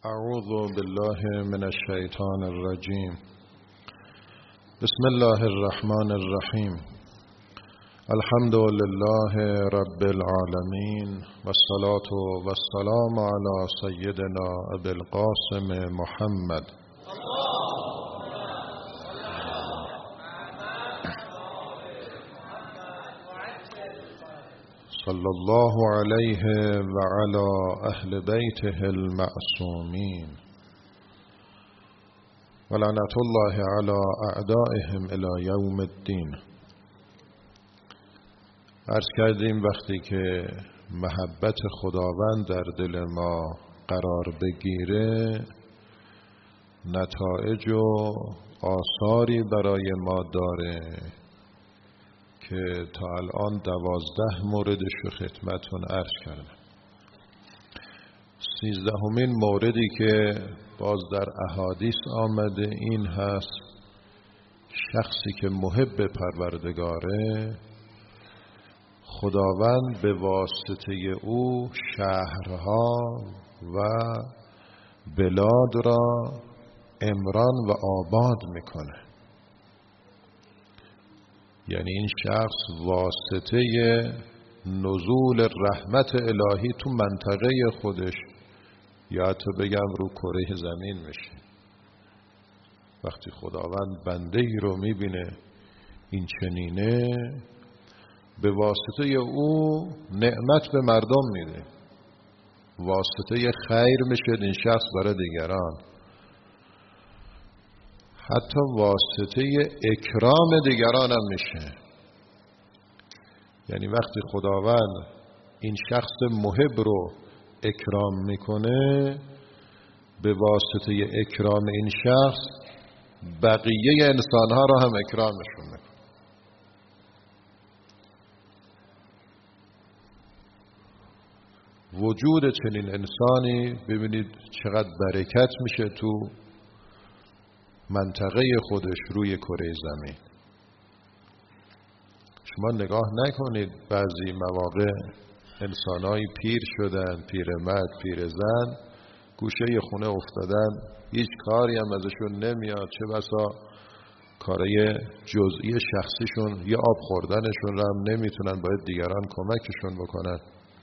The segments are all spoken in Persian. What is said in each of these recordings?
اعوذ بالله من الشیطان الرجیم. بسم الله الرحمن الرحیم. الحمد لله رب العالمین والصلاة والسلام علی سیدنا ابی القاسم محمد صلی الله علیه و علی اهل بیته المعصومین و لعنت الله علی اعدائهم الی یوم الدین. عرض کردیم وقتی که محبت خداوند در دل ما قرار بگیره نتایج و آثاری برای ما داره که تا الان 12 موردش رو خدمتتون عرض کردم. 13مین موردی که باز در احادیث آمده این هست شخصی که محب پروردگاره خداوند به واسطه او شهرها و بلاد را عمران و آباد میکنه. یعنی این شخص واسطه نزول رحمت الهی تو منطقه خودش یا تو بگم رو کره زمین میشه. وقتی خداوند بنده ای رو میبینه این چنینه به واسطه او نعمت به مردم میده، واسطه خیر میشه این شخص برای دیگران، حتی واسطه اکرام دیگران هم میشه. یعنی وقتی خداوند این شخص محب رو اکرام میکنه به واسطه اکرام این شخص بقیه انسانها رو هم اکرامشون میکنه. وجود چنین انسانی ببینید چقدر برکت میشه تو منطقه خودش روی کره زمین. شما نگاه نکنید بعضی مواقع انسانایی پیر شدن، پیرمرد، پیرزن، گوشه خونه افتادن، هیچ کاری هم ازشون نمیاد، چه بسا کارای جزئی شخصیشون یا آب خوردنشون رو هم نمیتونن، باید دیگران کمکشون بکنن.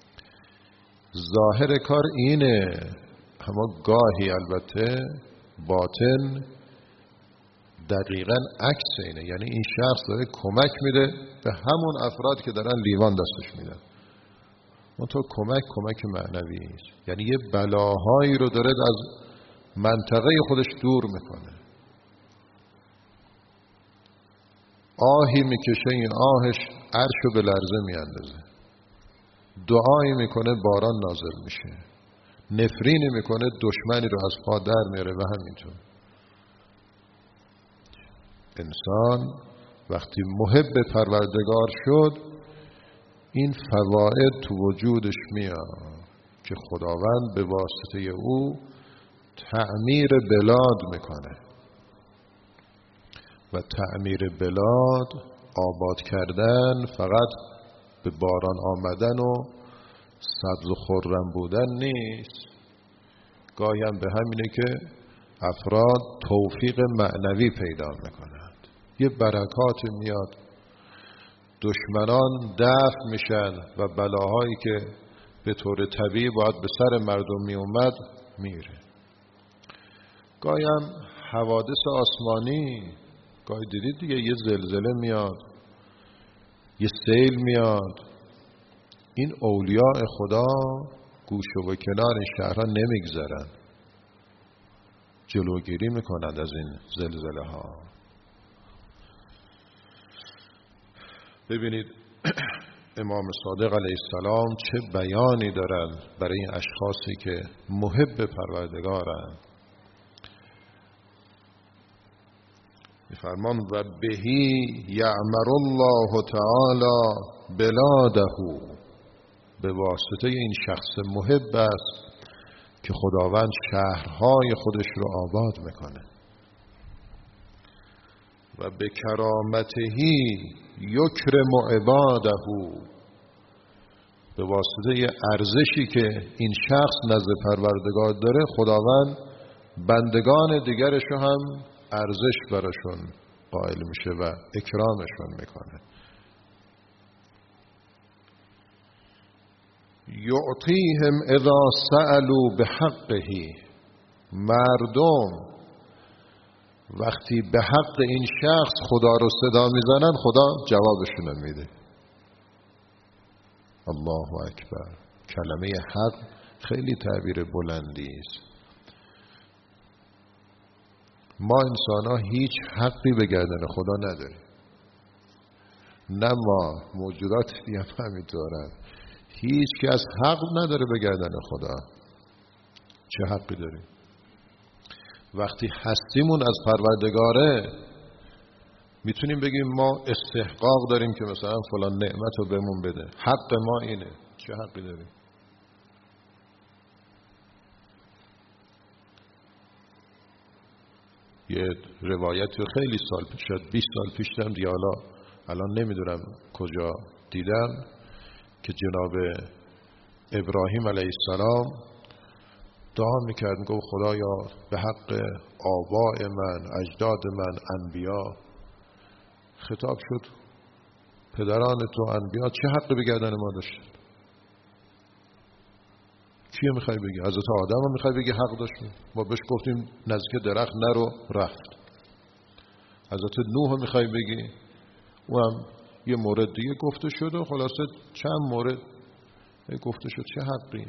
ظاهر کار اینه، اما گاهی البته باطن دقیقاً عکس اینه. یعنی این شخص داره کمک میده به همون افراد که دارن لیوان دستش میدن. اون تو کمک معنوی است. یعنی یه بلاهایی رو داره از منطقه خودش دور میکنه. آهی میکشه این آهش عرشو به لرزه میاندازه. دعایی میکنه باران نازل میشه. نفرینی میکنه دشمنی رو از پا در میاره و همینطور. انسان وقتی محب پروردگار شد این فواید تو وجودش میاد که خداوند به واسطه او تعمیر بلاد میکنه و تعمیر بلاد آباد کردن فقط به باران آمدن و سبز و خرم بودن نیست، گاهی هم به همینه که افراد توفیق معنوی پیدا میکنند، یه برکات میاد، دشمنان دفع میشن و بلاهایی که به طور طبیعی باید به سر مردم میومد میره. گاهی هم حوادث آسمانی، گاهی دیدید دیگه یه زلزله میاد، یه سیل میاد، این اولیاء خدا گوشه و کنار این شهرها نمیگذارن، جلوگیری میکنند از این زلزله ها. ببینید امام صادق علیه السلام چه بیانی دارند برای این اشخاصی که محب پروردگارند. میفرمان و بهی یعمر الله تعالی بلاده، به واسطه این شخص محب است که خداوند شهرهای خودش رو آباد میکنه. و به کرامتهی یکرم عباده، به واسطه ارزشی که این شخص نزد پروردگار داره، خداوند بندگان دیگرش رو هم ارزش براشون قائل میشه و اکرامشون میکنه. یعطیهم اذا سألوا بحقه. مردم وقتی به حق این شخص خدا رو صدا میزنن، خدا جوابشون میده. الله اکبر. کلمه حق خیلی تعبیر بلندی است. ما انسان ها هیچ حقی به گردن خدا نداریم، نه ما، موجودات دیگه هم همینطورن. هیچ کس حق نداره به گردن خدا. چه حقی داریم؟ وقتی هستیمون از پروردگاره، میتونیم بگیم ما استحقاق داریم که مثلا فلان نعمت رو بهمون بده، حق ما اینه. چه حقی داریم؟ یه روایت رو خیلی سال پیش، شاید 20 سال پیش دیدم دیگه، الان نمیدونم کجا دیدم، که جناب ابراهیم علیه السلام دعا میکرد، میگفت خدایا به حق آباء من، اجداد من، انبیا. خطاب شد پدران تو انبیا چه حقی به گردن ما داشت؟ کیه میخوای بگی؟ حضرت آدم رو میخوای بگی حق داشت؟ ما بهش گفتیم نزدیک درخت نرو، رفت. حضرت نوح رو میخوای بگی؟ او هم یه مورد دیگه گفته شد و خلاصه چند مورد گفته شد. چه حقی؟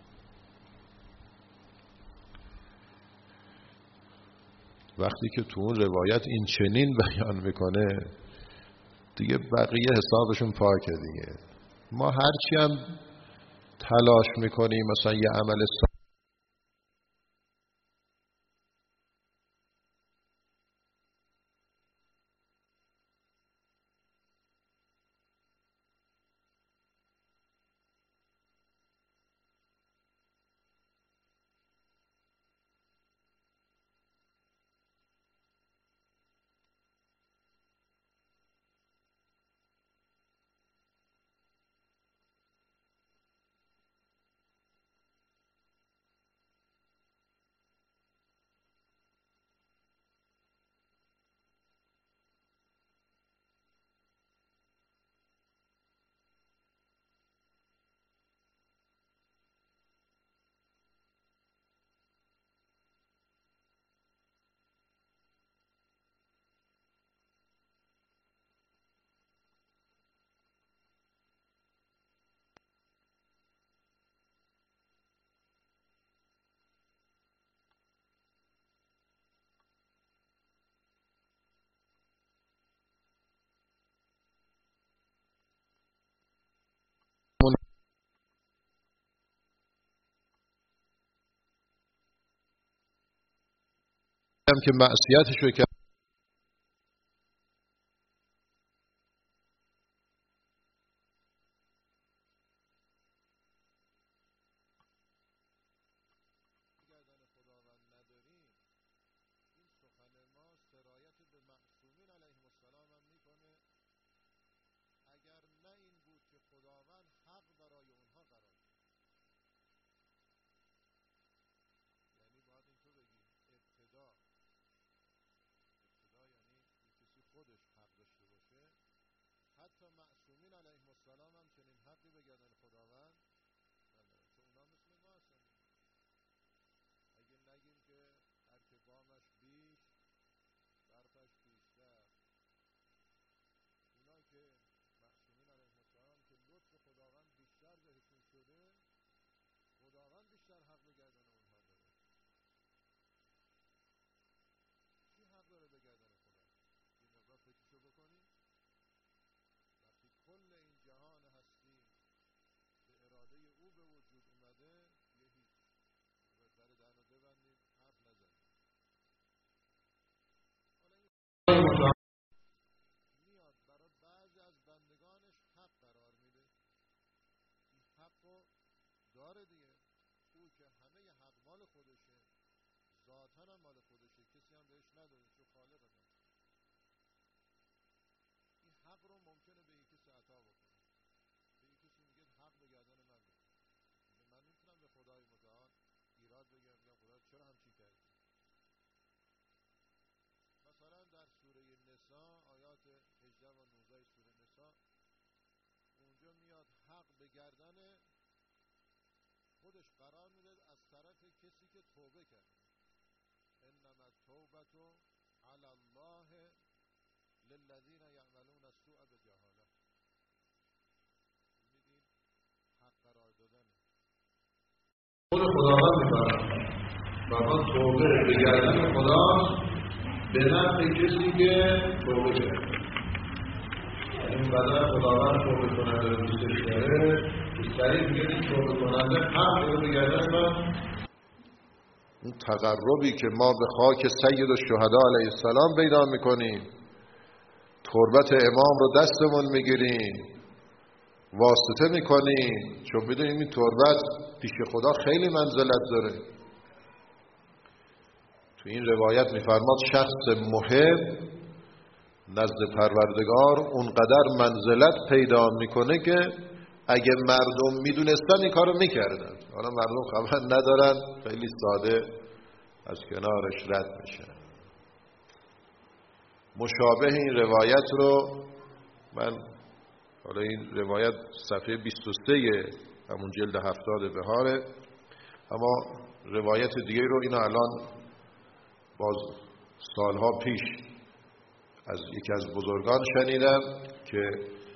وقتی که تو اون روایت این چنین بیان میکنه، دیگه بقیه حسابشون پاکه دیگه. ما هرچی هم تلاش میکنیم مثلا یه عمل هم که معصیتش رو کرد، النساء آیات 18 و 19 سوره نساء، اونجا میاد حق به گردن خودش قرار میده از طرف کسی که توبه کرده. انما التوبة علی الله للذین یعملون السوء بجهاله. میدین حق قرار دادنه خود خداوند می‌فرماید و توبه به گردن خدا به نفع کسی که توبه کرده. این قدر خداوند توبه کننده رو دوستش داره، سریع میگه این توبه کننده حق رو به گردن من. اون تقربی که ما به خاک سید الشهدا علیه السلام پیدا میکنیم، تربت امام رو دستمون میگیریم، واسطه میکنیم، چون میدونیم این تربت پیش خدا خیلی منزلت داره. تو این روایت میفرماد شخص محب نزد پروردگار اونقدر منزلت پیدا میکنه که اگه مردم میدونستن این کارو میکردن. حالا مردم خبر ندارن، خیلی ساده از کنارش رد میشن. مشابه این روایت رو من، حالا این روایت صفحه 23 همون جلد 70 بهاره، اما روایت دیگه رو اینا الان باز سالها پیش از یکی از بزرگان شنیدم که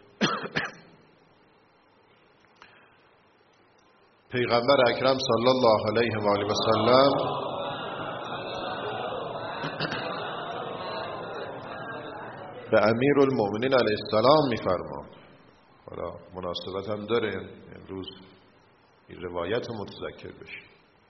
پیغمبر اکرم صلی الله علیه و آله و سلم به امیر المؤمنین علیه السلام میفرماد. حالا مناسبت هم داره امروز این روایت رو متذکر بشیم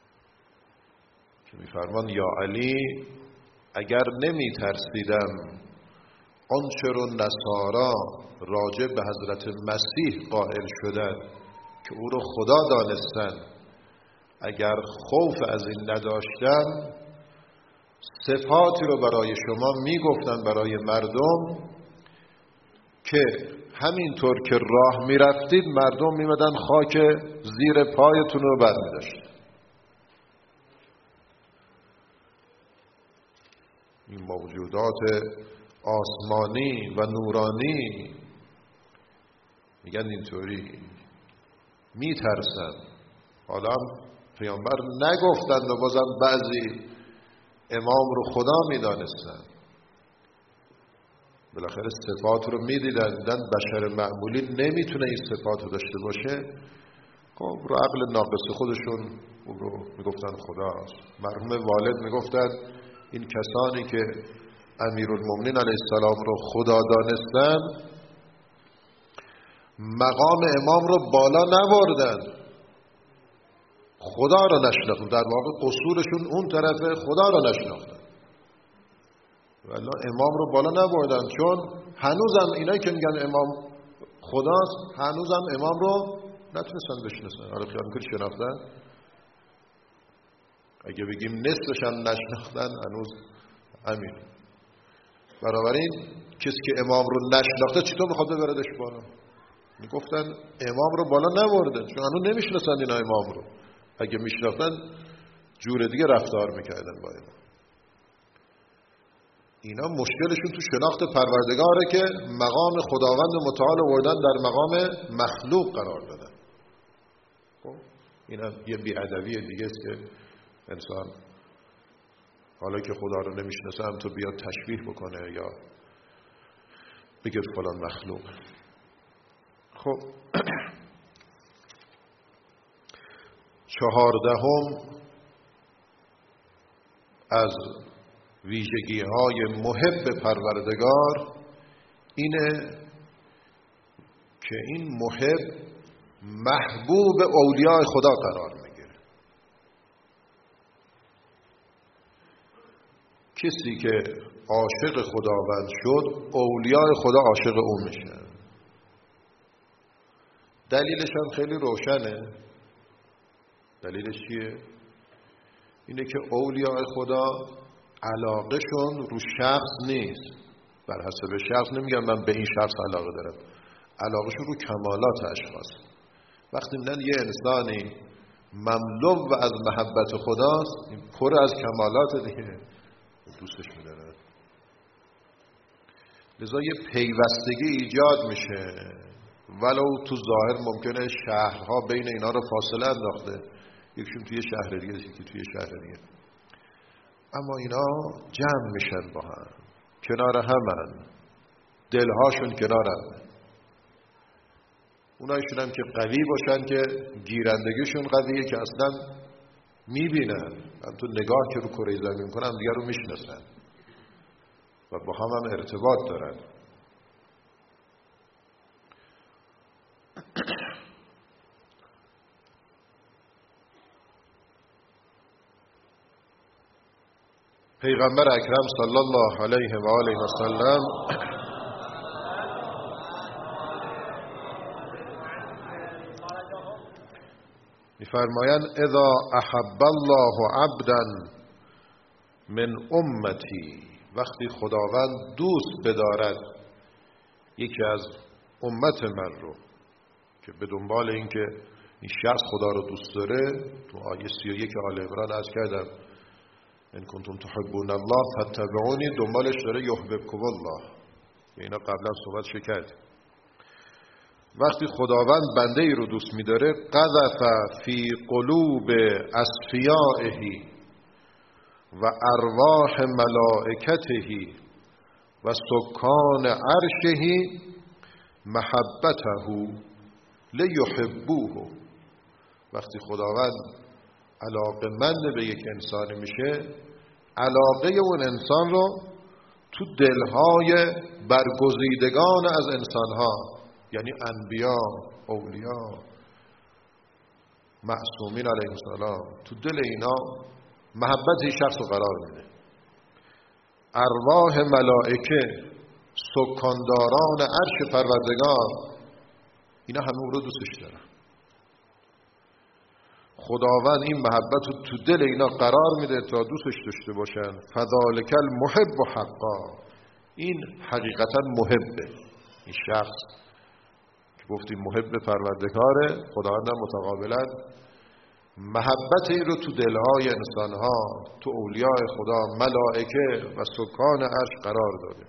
که میفرمان یا علی اگر نمی ترسیدم آنچه رو نصارا راجع به حضرت مسیح قائل شدن که او رو خدا دانستن، اگر خوف از این نداشتم صفاتی رو برای شما میگفتن برای مردم که همینطور که راه میرفتید مردم میمدن خاک زیر پایتون رو برمی‌داشتن. این موجودات آسمانی و نورانی میگن اینطوری میترسن. حالا هم پیامبر نگفتند و بازم بعضی امام رو خدا میدانستن، بالاخره صفات رو میدیدن، دیدن بشر معمولی نمیتونه این صفات رو داشته باشه، خب رو عقل ناقص خودشون اون رو میگفتن خداست. مرحوم والد میگفتن این کسانی که امیرالمومنین علیه السلام رو خدا دانستن مقام امام رو بالا نبردن، خدا رو نشناختن، در واقع قصورشون اون طرف خدا رو نشناختن، ولی امام رو بالا نبردن، چون هنوزم اینایی که میگن امام خداست هنوزم امام رو نتونستن بشناسن. حالا خیال میکنی شناختن؟ اگه بگیم نصفش هم نشناختن هنوز امین. بنابراین کسی که امام رو نشناخته چطور میخواد ببردش بالا؟ میگفتن امام رو بالا نبردن چون هنوز نمیشناسن اینا امام رو. اگه میشناختن جور دیگه رفتار میکردن با امام. اینا مشکلشون تو شناخت پروردگاره که مقام خداوند متعال آوردن در مقام مخلوق قرار دادن. خب اینا یه بی‌ادبی دیگه است که انسان حالا که خدا رو نمیشناسه هم تو بیاد تشبیه بکنه یا بگه فلان مخلوق. خب 14 از ویژگی‌های محب پروردگار اینه که این محب محبوب اولیاء خدا قرار میگیره. کسی که عاشق خداوند شد اولیاء خدا عاشق او میشن. دلیلش هم خیلی روشنه. دلیلش چیه؟ اینه که اولیاء خدا علاقهشون رو شخص نیست، بر حسب شخص نمیگم من به این شخص علاقه دارم، علاقهشون رو کمالات اشخاص. وقتی میدن یه انسانی مملو و از محبت خداست، این پر از کمالات دیگه، دوستش میدارن. لذا یه پیوستگی ایجاد میشه، ولو تو ظاهر ممکنه شهرها بین اینا رو فاصله انداخته، یکیشون توی شهر دیگه، یکی توی شهر دیگه، اما اینا جمع میشن با هم، کنار همن، دلهاشون کنار هم. اونایشون هم که قوی باشن که گیرندگیشون قویه، که اصلا میبینن، هم تو نگاه که رو کره زمین میکنن دیگر رو میشناسن و با هم ارتباط دارن. پیغمبر اکرم صلی الله علیه و آله و سلم می‌فرمایند اذا احب الله عبدا من امتی، وقتی خداوند دوست بدارد یکی از امت من رو، که به دنبال این که این شخص خدا رو دوست داره، تو آیه 31 آل عمران عرض کردم ان کنتم تحبون الله فاتبعونی، دنبالش داره یحببکم الله، اینا قبلا صحبت کرد. وقتی خداوند بنده ای رو دوست می‌داره، قذف فی قلوب اصفیائه و ارواح ملائکته و سکان عرشه محبته لیحبوه. وقتی خداوند علاقه‌مند به یک انسانی میشه، علاقه اون انسان رو تو دلهای برگزیدگان از انسانها، یعنی انبیا، اولیا، معصومین علیهم السلام، تو دل اینا محبت این شخص رو قرار میده. ارواح ملائکه، سکانداران عرش پروردگار، اینا همه او رو دوستش دارن. خداوند این محبت رو تو دل اینا قرار میده تا دوستش داشته باشن. فذالک المحب حقا، این حقیقتا محبه. این شخص که گفتیم محب پروردگاره، خداوند هم متقابلا محبت این رو تو دلهای انسانها، تو اولیاء خدا، ملائکه و سکان عرش قرار داده.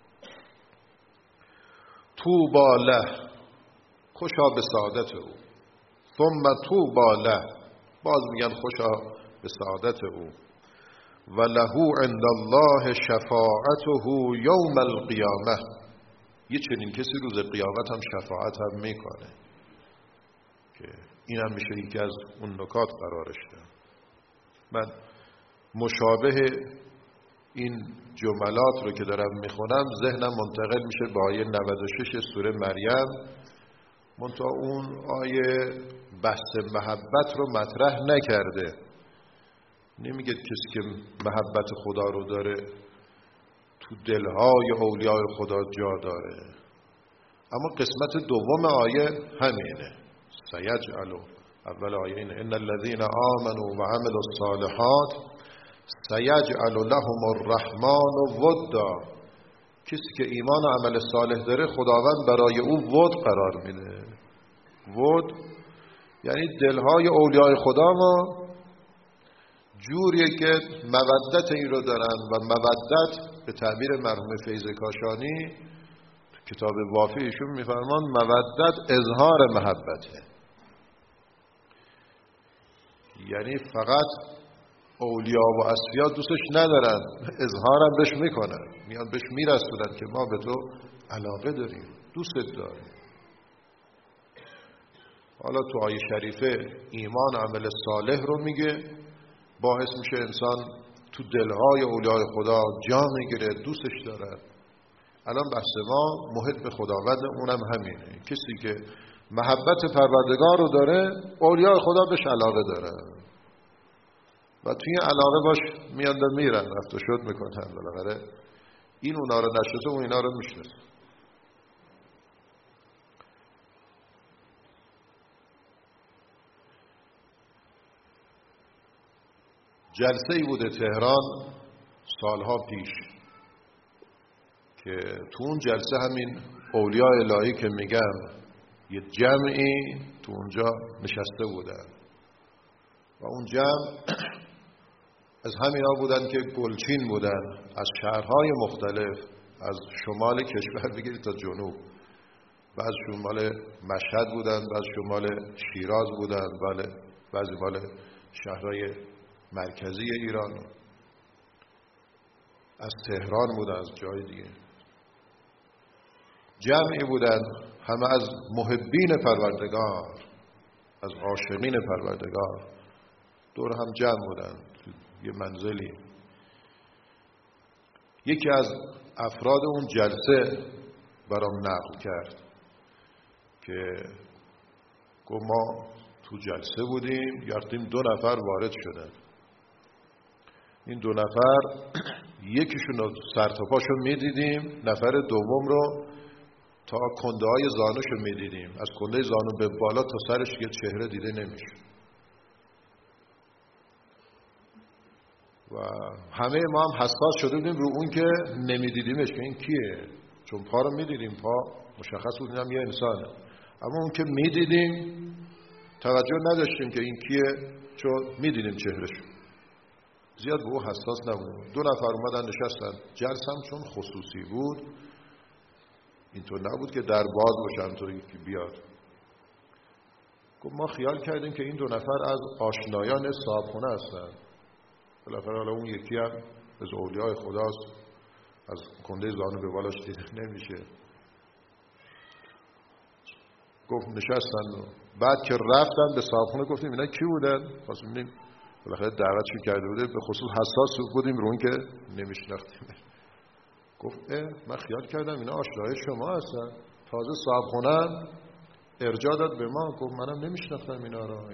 طوبی له، خوشا به سعادت او. ثم طوبی له، باز میگن خوشا به سعادت او. و له عند الله شفاعته یوم القیامه، یه چنین کسی روز قیامت هم شفاعت هم میکنه، که این هم میشه یکی از اون نکات قرارش داد. من مشابه این جملات رو که دارم میخونم ذهنم منتقل میشه به آیه 96 سوره مریم، منتها اون آیه بحث محبت رو مطرح نکرده. نمیگه کسی که محبت خدا رو داره تو دلهای اولیاء خدا جا داره، اما قسمت دوم آیه همینه، سیجعل، اول آیه اینه ان الذين آمنوا وعملوا الصالحات سیجعل لهم الرحمن ودا، کسی که ایمان و عمل صالح داره خداوند برای او ود قرار میده. ود یعنی دلهای اولیاء خدا ما جوریه که مودت این رو دارن، و مودت به تعبیر مرحوم فیض کاشانی کتاب وافی ایشون میفرمان مودت اظهار محبته، یعنی فقط اولیا و اصفیا دوستش ندارن، اظهارم بهش میکنن، میان بهش میرسونن که ما به تو علاقه داریم، دوستت داریم. حالا تو آیه شریفه ایمان عمل صالح رو میگه، باعث میشه انسان تو دلهای اولیاء خدا جا میگیره، دوستش داره. الان بحث ما محب خداوند، اونم همینه، کسی که محبت پروردگار رو داره، اولیاء خدا بهش علاقه داره و توی علاقه باش میان و میرن، رفت و شد میکنن. بالاخره این اونا رو نشناسه، اون اینا رو میشناسه. جلسه ای بوده تهران سالها پیش که تو اون جلسه همین اولیاء الهی که میگن یه جمعی تو اونجا نشسته بودن و اون جمع از همینا بودن که گلچین بودن، از شهرهای مختلف، از شمال کشور بگیرید تا جنوب. بعضیشون مال مشهد بودن، بعضیشون مال شیراز بودن، بله، بعضی مال شهرهای مرکزی ایران، از تهران بودن، از جای دیگه. جمعی بودن همه از محبین پروردگار، از عاشقین پروردگار، دور هم جمع بودن یه منزلی. یکی از افراد اون جلسه برام نقل کرد که گفت ما تو جلسه بودیم، یافتیم 2 نفر وارد شدن. این 2 نفر یکیشون رو سر تا پاشو میدیدیم، نفر دوم رو تا کنده های زانوش رو میدیدیم، از کنده زانو به بالا تا سرش یه چهره دیده نمیشه. و همه ما هم حساس شده بودیم رو اون که نمیدیدیمش که این کیه، چون پا رو میدیدیم، پا مشخص بود اینم یه انسانه، اما اون که میدیدیم توجه نداشتیم که این کیه، چون میدیدیم چهرش، زیاد به او حساس نبودیم. 2 نفر اومدن نشستن. جلسم چون خصوصی بود اینطور نبود که در باز باشن تو یکی بیاد. گفت ما خیال کردیم که این 2 نفر از آشنایان صاحبخونه هستن. بالاخره حالا اون یکی هم از اولیاء خداست، از کنده زانو به بالاش دیده نمیشه. گفت نشستن. بعد که رفتن به صاحبخونه گفتیم اینا کی بودن؟ خواستیم ببینیم، بالاخره دعوتشون کرده بوده، به خصوص حساس بودیم رو اون که نمیشناختیم. گفت من خیال کردم اینا آشنای شما هستن، تازه صاحبخونه ارجاع داد به ما، گفت منم نمیشناختم اینا رو.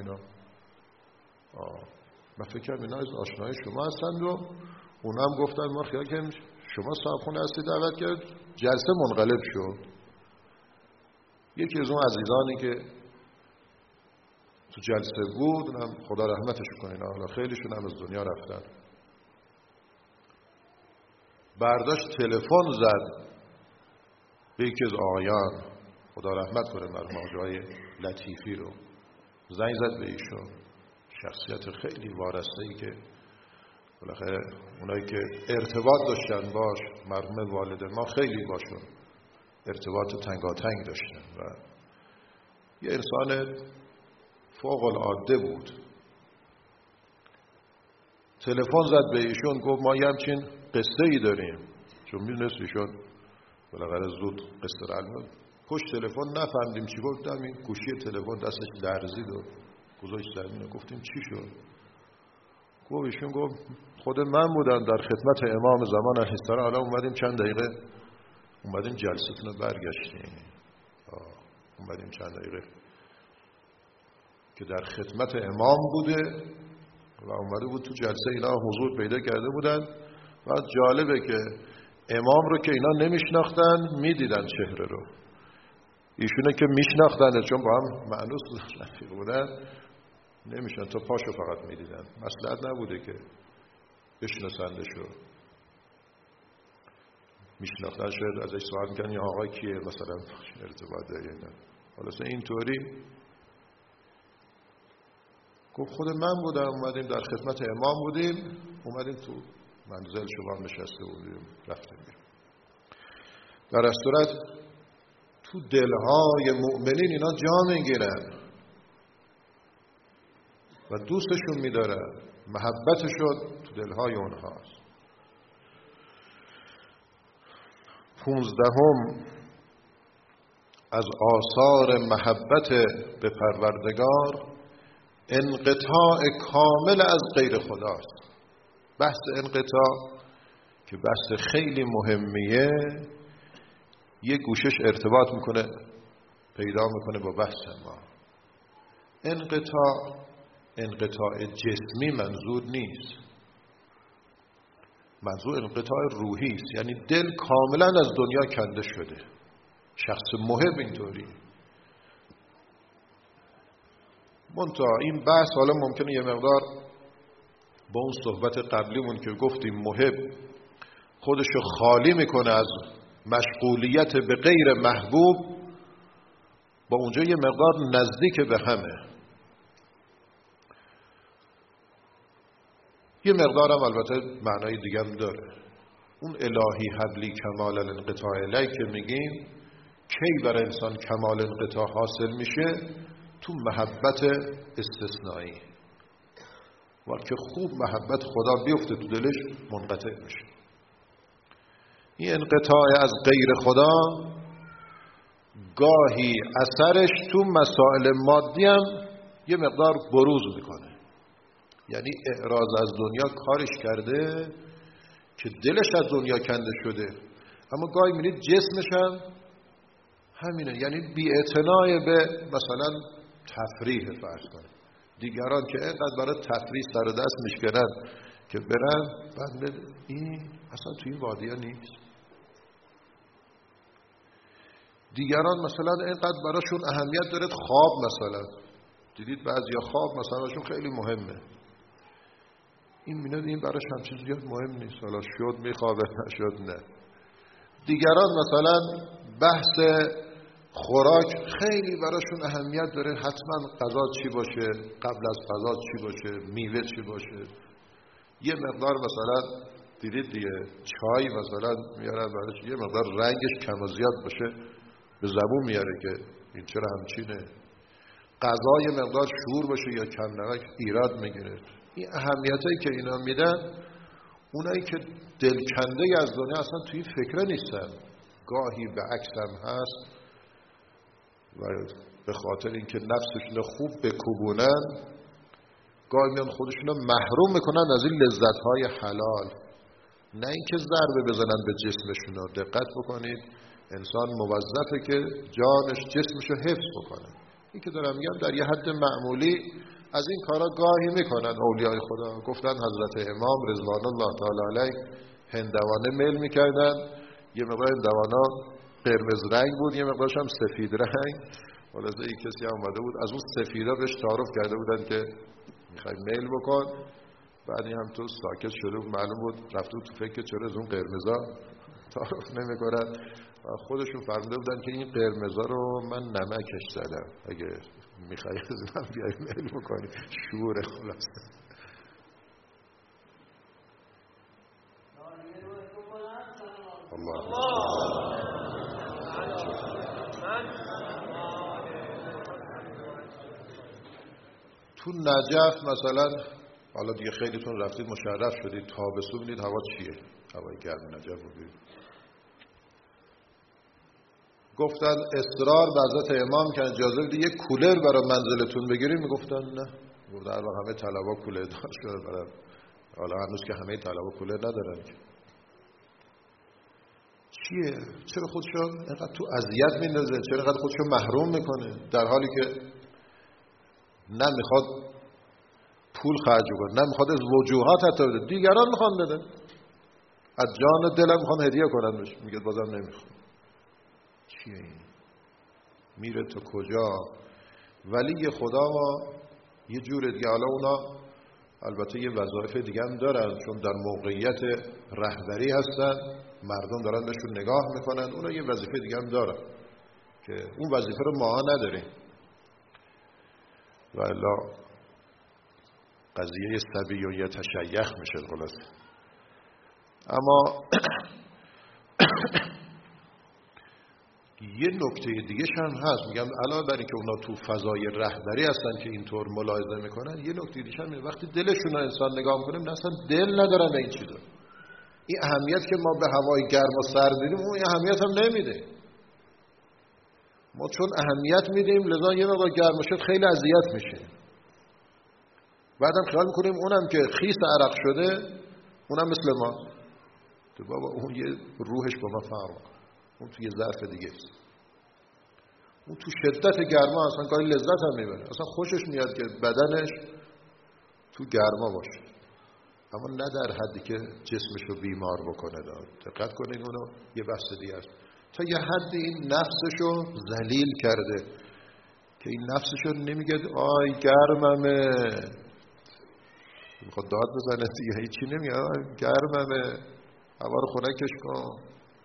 من فکر کردم اینا از آشنای شما هستند و اونم گفتن ما خیال کردیم شما صاحبخونه هستی، دعوت کرد. جلسه منقلب شد. یکی از اون عزیزانی که تو جلسه بود، اونم خدا رحمتش کنه، حالا خیلیشون هم از دنیا رفتن، برداشت تلفن زد به یکی از آقایان، خدا رحمت کنه مرحوم آقای لطیفی رو، زنگ زد به ایشون. شخصیت خیلی وارسته‌ای که بالاخره اونایی که ارتباط داشتن باش، مرحوم والد ما خیلی باشون ارتباط تنگاتنگ داشتن و یه انسان فوق العاده بود. تلفن زد به ایشون، گفت ما یه همچین قصه ای داریم، چون میدونست ایشون بالاخره زود قصه رو پشت تلفن نفهمیدیم چی گفتم. این گوشی تلفن دستش لرزید و گذاشت زمین. گفتیم چی شد؟ گفت ایشون گفت خود من بودم در خدمت امام زمان علیه السلام، حالا اومدیم چند دقیقه اومدیم جلستون رو برگشتیم. اومدیم چند دقیقه که در خدمت امام بوده و اومده بود تو جلسه، اینا حضور پیدا کرده بودن. و جالبه که امام رو که اینا نمیشناختن میدیدن چهره رو، ایشونه که میشناختن چون با هم مأنوس بودن نمیشن، تا پاشو فقط میدیدن. مصلحت نبوده که بشناسندشو، میشناختن شاید ازش سوال میکنن یا آقا کیه مثلا ارتباط داره. حالا اینطوری گفت خود من بودم، اومدیم در خدمت امام بودیم، اومدیم تو منزل شما نشسته بودیم رفتیم بیرون. در از صورت تو دلهای مؤمنین اینا جا میگیرن و دوستشون میدارن، محبتشون تو دلهای اونهاست. 15 از آثار محبت به پروردگار انقطاع کامل از غیر خداست. بحث انقطاع که بحث خیلی مهمیه، یه گوشش ارتباط میکنه پیدا میکنه با بحث ما. انقطاع جسمی منظور نیست، منظور انقطاع روحی است، یعنی دل کاملا از دنیا کنده شده. شخص محب اینطوری. منتها این بحث حالا ممکنه یه مقدار با اون صحبت قبلیمون که گفتیم محب خودشو خالی میکنه از مشغولیت به غیر محبوب، با اونجا یه مقدار نزدیک به همه. یه مقدار هم البته معنای دیگه هم داره. اون الهی حبلی کمال الانقطاع الی که میگیم کی بر انسان کمال انقطاع حاصل میشه؟ تو محبت استثنایی، وقتی که خوب محبت خدا بیفته تو دلش منقطع میشه. این انقطاع از غیر خدا گاهی اثرش تو مسائل مادی هم یه مقدار بروز میکنه. یعنی اعراض از دنیا کارش کرده که دلش از دنیا کنده شده، اما گاهی می‌بینید جسمش هم همینه. یعنی بی‌اعتنای به مثلا تفریح فرض کنه. دیگران که اینقدر برای تفریح سر و دست میشکنن که برن بعد این اصلا توی این وادی‌ها نیست. دیگران مثلا اینقدر براشون اهمیت داره خواب، مثلا دیدید بعضیا خواب مثلا براشون خیلی مهمه، این براش هم چیز زیاد مهم نیست، حالا شد میخوابه نشد نه. دیگران مثلا بحث خوراک خیلی براشون اهمیت داره، حتما غذا چی باشه، قبل از غذا چی باشه، میوه چی باشه. یه مقدار مثلا دیدید دیگه چای مثلا میارن براش یه مقدار رنگش کم و زیاد باشه به زبون میاره که این چرا همچینه. غذا یه مقدار شور باشه یا کم نمک ایراد میگیره. این اهمیتایی که اینا میدن، اونایی که دلکنده از دنیا اصلا توی فکر نیستن. گاهی به عکس هم هست و به خاطر اینکه نفسشون خوب بکوبونن گاهی میان خودشون رو محروم میکنن از این لذت‌های حلال، نه اینکه ضربه بزنن به جسمشون. دقت بکنید انسان موظفه که جانش جسمشو حفظ بکنه. این که دارم میگم در یه حد معمولی از این کارا گاهی میکنن اولیای خدا. گفتن حضرت امام رضوان الله تعالی علیه هندوانه میل میکردن، یه مقدار هندوانا قرمز رنگ بود، یه مقدارش هم سفید رنگ. خلاصه یک کسی هم اومده بود از اون سفیدا بهش تعارف کرده بودن که میخوای میل بکن. بعدی هم تو ساکت شده بود، معلوم بود رفته تو فکر چرا از اون قرمزا تعارف نمیکنن. خودشون فرموده بودن که این قرمزا رو من نمکش زدم، اگه میخوای از من بیای میل بکنی. شعور خلاصه. الله تو نجف مثلا، حالا دیگه خیلیتون رفتید مشرف شدید، تابستون ببینید هوا چیه، هوای گرم نجف رو ببینید. گفتن اصرار به حضرت امام که اجازه بدید یک کولر برای منزلتون بگیرید، میگفتن نه. گفتن در واقع همه طلبا کولر دار شده برای، حالا هنوز که همه طلبا کولر ندارن که چیه؟ چرا خودشو اینقدر تو اذیت میندازه؟ چرا اینقدر خودشو محروم میکنه؟ در حالی که نه میخواد پول خرج کنه، نه میخواد از وجوهات حتی بده، دیگران میخوان بده، از جان و دلم میخوان هدیه کنن بهش، میگه بازم نمیخواد. چیه این؟ میره تو کجا؟ ولی خدا یه جور دیگه. حالا اونا البته یه وظایف دیگه هم دارن، چون در موقعیت رهبری هستن، مردم دارن بهشون نگاه میکنن، اونا یه وظیفه دیگه هم دارن که اون وظیفه رو ما نداریم. و الا قضیه صبی و یتشیخ میشه خلاصه. اما یه نکته دیگه هم هست، میگم علاوه بر اینکه اونا تو فضای رهبری هستن که اینطور ملاحظه میکنن، یه نکته دیگه هم وقتی دلشون رو انسان نگاه میکنیم اصلا دل ندارن به این چیزا. این اهمیت که ما به هوای گرم و سرد میدیم اون اهمیت هم نمیده. ما چون اهمیت میدیم لذا یه موقع گرم شد خیلی اذیت میشه. بعدم خیال میکنیم اونم که خیس عرق شده اونم مثل ما. تو بابا اون یه روحش با ما فرق، اون توی ظرف دیگه است. اون تو شدت گرما اصلا کاری لذت هم میبره، اصلا خوشش میاد که بدنش تو گرما باشه، اما نه در حدی که جسمشو بیمار بکنه. دقت کنید اونو یه بحث دیگه است. تا یه حدی این نفسشو ذلیل کرده که این نفسشو نمیگه آی گرممه، میخواد داد بزنه دیگه، هیچی نمیگه آی گرممه، هوا رو خنکش کن،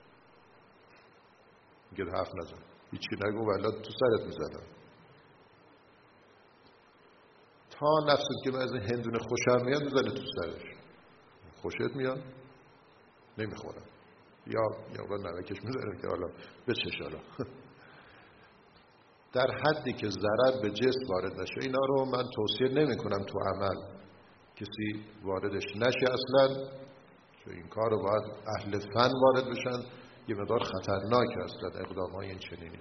میگه حرف نزن، هیچی نگو ولی تو سرت میزنم. تا نفست که از این هندونه خوشم میاد میزنه تو سرش. خوشت میاد؟ نمیخورم، یا نمکش میذاره که حالا بچش حالا. در حدی که ضرر به جسم وارد نشه. اینا رو من توصیه نمی کنم تو عمل کسی واردش نشه اصلا، چون این کار رو باید اهل فن وارد بشن، یه مقدار خطرناک اصلا اقدامای این چنینی.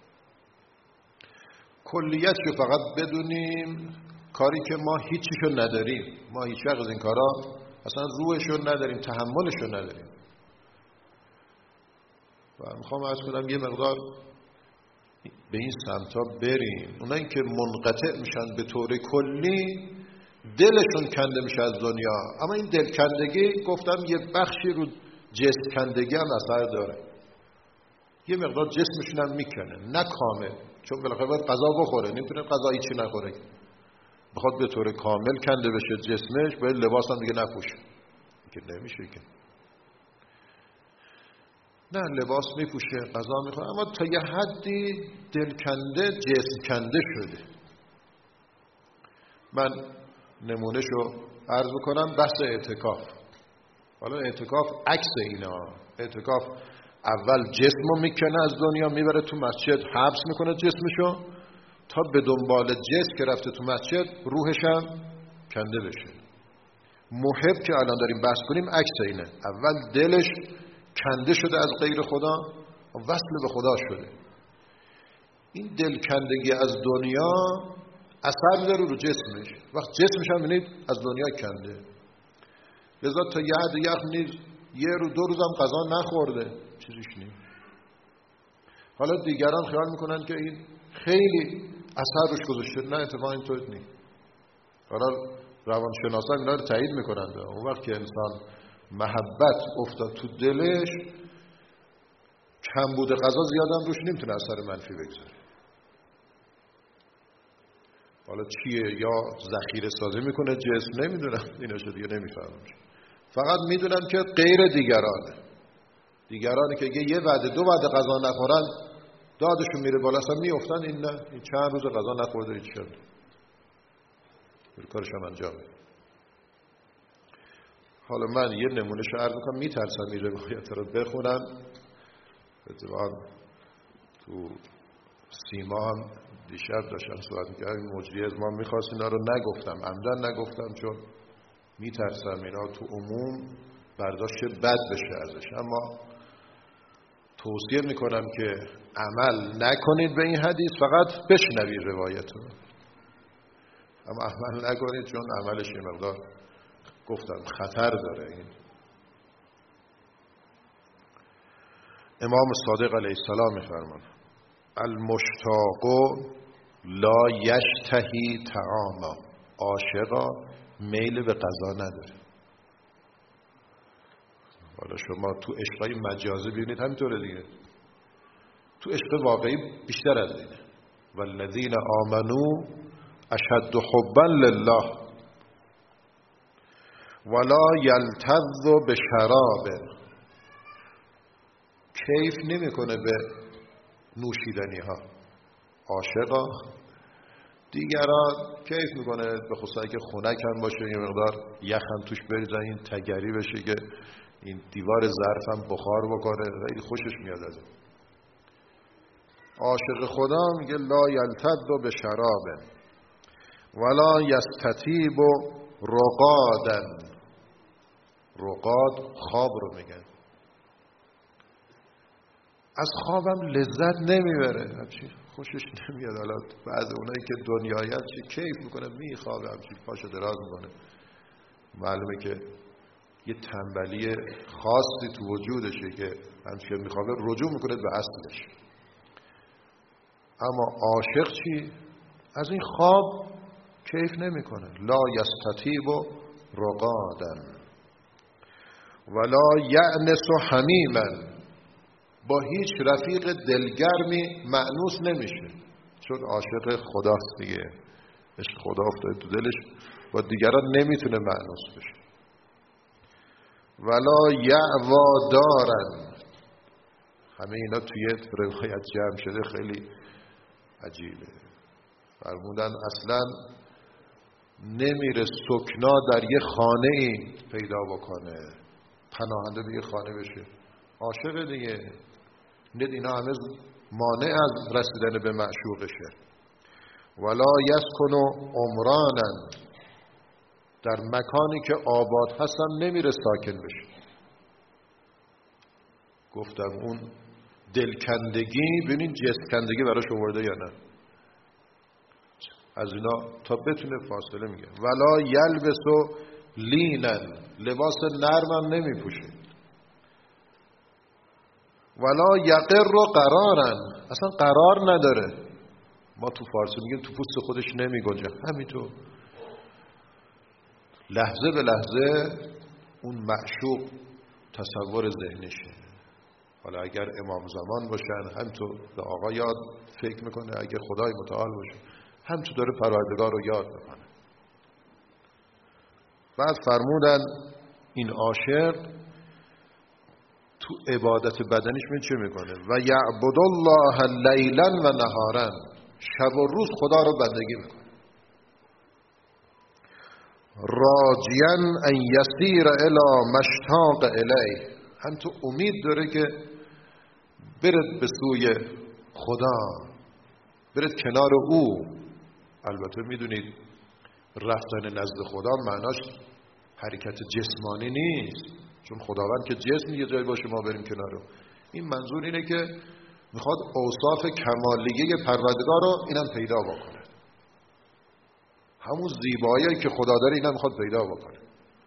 کلیت رو فقط بدونیم، کاری که ما هیچیشو نداریم، ما هیچ وقت از این کارا اصلا روحشو نداریم، تحملشو نداریم. و میخوام عرض کنم یه مقدار به این سمتا بریم. اونایی که منقطع میشن به طور کلی دلشون کنده میشه از دنیا، اما این دلکندگی گفتم یه بخشی رو جسم کندگی هم اثر داره، یه مقدار جسمشون هم میکنه، نه کامل، چون بالاخره باید غذا بخوره، نمیتونه غذا هیچی نخوره، بخواد به طور کامل کنده بشه جسمش، باید لباس هم دیگه نپوشه که نمیشه که نه لباس میپوشه، غذا میخوره، اما تا یه حدی دلکنده جسم کنده شده. من نمونهشو عرض بکنم، بحث اعتکاف. حالا اعتکاف عکس اینا، اعتکاف اول جسمو میکنه از دنیا، میبره تو مسجد حبس میکنه جسمشو، تا به دنبال جسم که رفته تو مسجد روحش هم کنده بشه. محب که الان داریم بحث کنیم عکس اینه، اول دلش کنده شده از غیر خدا و وصل به خدا شده. این دل کندگی از دنیا اثر داره رو جسمش، وقت جسمش هم بینید از دنیا کنده، لذا تا یه حد یخ نیز یه رو دو روزم غذا نخورده چیزیش نیست. حالا دیگران خیال میکنن که این خیلی اثر روش گذاشته، نه اتفاقا اینطور نیست. حالا روانشناسان اینا رو تایید میکنن، اون وقت که انسان محبت افتاد تو دلش، کمبود غذا زیادم روش نمیتونه اثر منفی بگذاره. حالا چیه، یا ذخیره سازی میکنه جسم، نمیدونم اینا شو دیگه نمیفهمم، فقط میدونم که غیر دیگرانی که یه وعده دو وعده غذا نخورن دادشون میره بالا، اصلا میافتن، این نه، این چند روز غذا نخورده هیچ شد کارش هم انجام میده. حالا من یه نمونهشو عرض میکنم، میترسم این روایت رو بخونم. اتفاقا تو سیما هم دیشب داشتم صحبت میکردم، مجری از ما میخواست اینا رو نگفتم، عمدن نگفتم، چون میترسم اینا تو عموم برداشت بد بشه ازش، اما توصیه میکنم که عمل نکنید به این حدیث، فقط بشنوید روایت رو، اما عمل نکنید، چون عملش یه مقدار گفتم خطر داره. این امام صادق علیه السلام میفرمان المشتاق لا یشتهی طعاما، عاشقا میل به غذا نداره. حالا شما تو عشقای مجازی ببینید همینطوره دیگه، تو عشق واقعی بیشتر از اینه. والذین آمنوا اشد حبا لله ولا یلتذ بشراب، کیف نمیکنه به نوشیدنی ها. عاشقا، دیگران کیف میکنه به خصوصا که خنک هم باشه، یه مقدار یخ هم توش بریزن، این تگری بشه که این دیوار ظرف هم بخار بکنه، خیلی خوشش میاد از این. عاشق خدا میگه لا یلتذ بشراب ولا یستطیب رقادا، رقاد خواب رو میگن، از خوابم لذت نمیبره، همچین خوشش نمیاد. حالا بعض اونایی که دنیایت چه کیف میکنه، میخوابه، همچین پاشو دراز میکنه، معلومه که یه تنبلی خاصی تو وجودشه که همچین میخوابه رجوع میکنه به اصلش. اما عاشق چی؟ از این خواب کیف نمیکنه. لا یستطیب رقادا ولا یأنس حمیما، با هیچ رفیق دلگرمی مأنوس نمیشه، چون عاشق خداست دیگه، عشق خدا افتاده تو دلش، با دیگران نمیتونه مأنوس بشه. ولا یعوا دارن، همه اینا توی روایت جمع شده، خیلی عجیبه. فرمودن اصلا نمیره سکنا در یه خانه ای پیدا بکنه، پناهنده به یه خانه بشه، عاشق دیگه. اینا همه مانع از رسیدن به معشوقشه. ولا یسکن عمرانا، در مکانی که آباد هستن نمیره ساکن بشه. گفتم اون دلکندگی، ببینین جسکندگی براش آورده یا نه، از اینا تا بتونه فاصله میگه. ولا یلبسو لینن، لباس نرمم نمیپوشه. ولا یقر قرارن، اصلا قرار نداره. ما تو فارسی میگیم تو پوست خودش نمیگنجه. همینطور لحظه به لحظه اون معشوق تصور ذهنشه. حالا اگر امام زمان باشن همینطور به آقا یاد فکر میکنه، اگر خدای متعال باشه همینطور داره پروردگار رو یاد میکنه. بعد فرمودن این عاشق تو عبادت بدنیش من چه میکنه؟ و یعبد الله لیلا و نهارا، شب و روز خدا رو بندگی میکنه. راجیاً ان یسیر الی مشتاق الیه، هم تو امید داره که برد به سوی خدا، برد کنار او. البته میدونید رفتن نزد خدا معناش حرکت جسمانی نیست، چون خداوند که جسم یه جایی باشه ما بریم کنار او. این منظور اینه که میخواد اوصاف کمالیه پروردگار رو اینم پیدا بکنه، همون زیبایی که خدا داره اینم میخواد پیدا بکنه.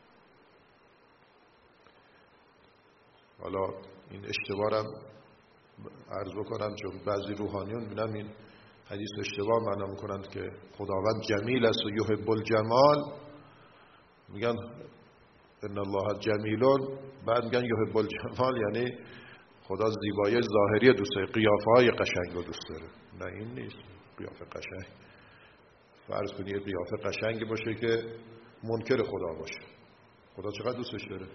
حالا این اشتباهم عرض بکنم، چون بعضی روحانیون میبینم این حدیث اشتباه معنا میکنند که خداوند جمیل است و یحب الجمال، میگن ان الله جمیلون، بعد میگن یحب الجمال، یعنی خدا زیبایی ظاهری دوست داره، قیافه های قشنگ رو دوست داره. نه این نیست قیافه قشنگ. فرض کنید قیافه قشنگی باشه که منکر خدا باشه، خدا چقدر دوستش داره؟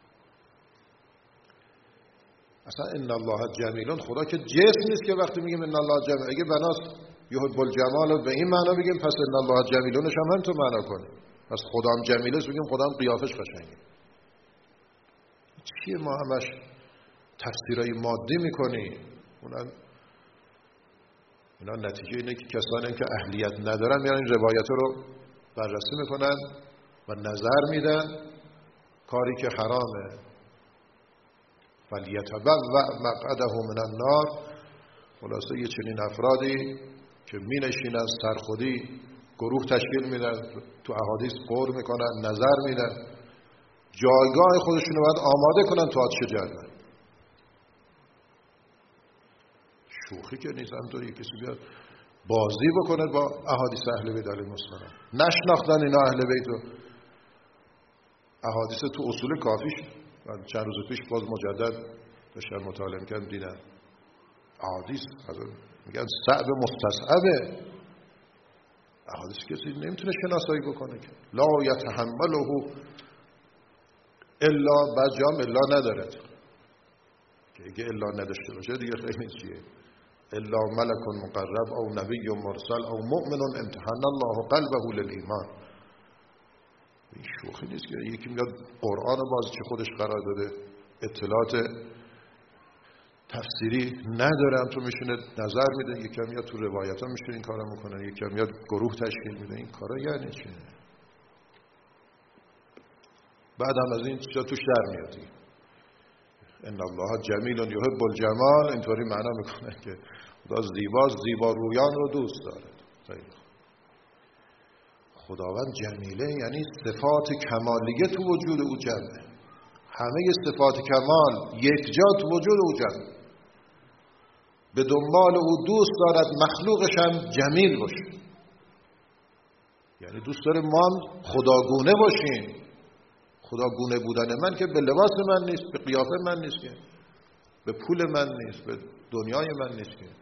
اصلا ان الله جمیلون، خدا که جسم نیست که وقتی میگیم ان الله جمیل، اگه بناست یحب الجمال به این معنا بگیم پس ان الله جمیلونش هم تو معنا کنیم. پس خدام جمیل است بگیم خدام قیافش قشنگه. چیه ما همش تفسیرای مادی میکنیم؟ اینا نتیجه اینه که کسانی که اهلیت ندارن میان این روایت رو بررسی میکنن و نظر میدن، کاری که حرامه. فلیتبوأ مقعده من النار. خلاصه یه چنین افرادی که می نشینن سرخودی گروه تشکیل میدن، تو احادیث قول میکنن، نظر میدن، جایگاه خودشونو باید آماده کنن تو آتش جهنم. شوخی که نیست. همطوری کسی بیاد بازی بکنه با احادیث اهل بیت علیهم السلام، نشناختن اینا اهل بیت رو. احادیث تو اصول کافیش من چند روز پیش باز مجدد داشتم مطالعه می‌کردم، دیدم احادیث میگن صعب مستصعبه. احادیث کسی نمیتونه شناسایی بکنه که لا یتحمله الا، بعد جام الا نداره که اگه الا نداشته باشه دیگه خیلی چیه؟ الا ملک مقرب او نبی مرسل او مؤمن امتحن الله قلبه للایمان. این شوخی نیست که یکی میاد قرآن باز چه خودش قرار داده اطلاعات تفسیری ندارم تو میشونه نظر میده، یکی میاد تو روایت ها میشونه این کارو میکنه، یکی میاد گروه تشکیل میده. این کارا یعنی چه؟ بعد هم از این چیزا توش در میاد. ان الله جمیل یحب الجمال، اینطوری معنا میکنه که خدا زیباست، زیبا رویان رو دوست داره. خداوند جمیله یعنی صفات کمالیه تو وجود او جمعه، همه صفات کمال یک جا تو وجود او جمعه. به دنبال او دوست دارد مخلوقش هم جمیل باشه، یعنی دوست داره ما هم خداگونه باشیم. خداگونه بودن من که به لباس من نیست، به قیافه من نیست، که به پول من نیست، به دنیای من نیست، که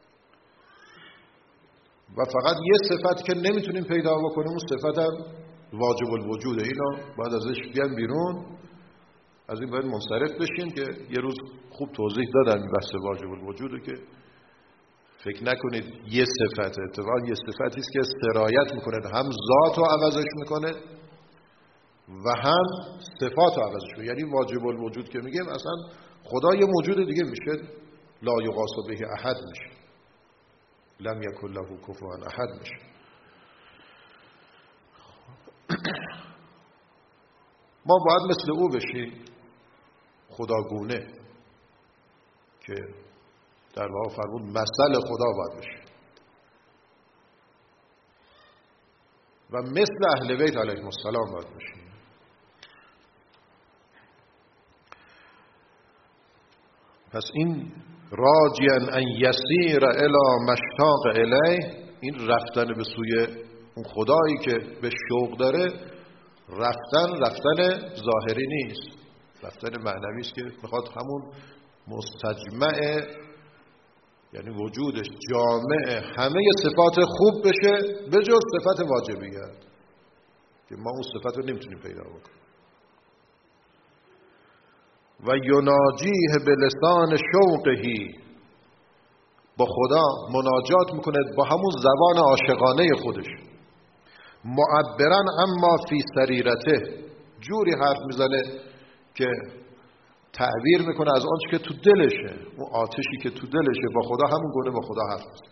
و فقط یه صفت که نمیتونیم پیدا بکنیم، اون صفت هم واجب الوجوده. اینو باید ازش بیان بیرون، از این باید منصرف بشیم که یه روز خوب توضیح دادم این بحث واجب الوجوده، که فکر نکنید یه صفت، اتفاقا یه صفتی است که سرایت میکنه، هم ذات رو عوضش میکنه، و هم صفات عوضش کنه. یعنی واجب الوجود که میگیم اصلا خدا یه موجود دیگه میشه، لا یقاس به احد میشه، لم یکن له کفوا احد میشه. ما باید مثل او بشیم، خداگونه، که در واقع فرمود مثل خدا باید بشیم و مثل اهل بیت علیهم السلام باید بشیم. پس این راجیان ان یسیر الی مشتاق الیه، این رفتن به سوی اون خدایی که به شوق داره، رفتن ظاهری نیست، رفتن معنوی است که میخواد همون مستجمع، یعنی وجودش جامع همه صفات خوب بشه به جز صفت واجبیت که ما اون صفت رو نمیتونیم پیدا بکنیم. و یناجیه به لسان شوقهی، با خدا مناجات میکنه با همون زبان عاشقانه خودش، معبرا اما فی سریرته، جوری حرف میزنه که تعبیر میکنه از آنچه که تو دلشه، اون آتشی که تو دلشه با خدا همون گونه با خدا حرف میزنه.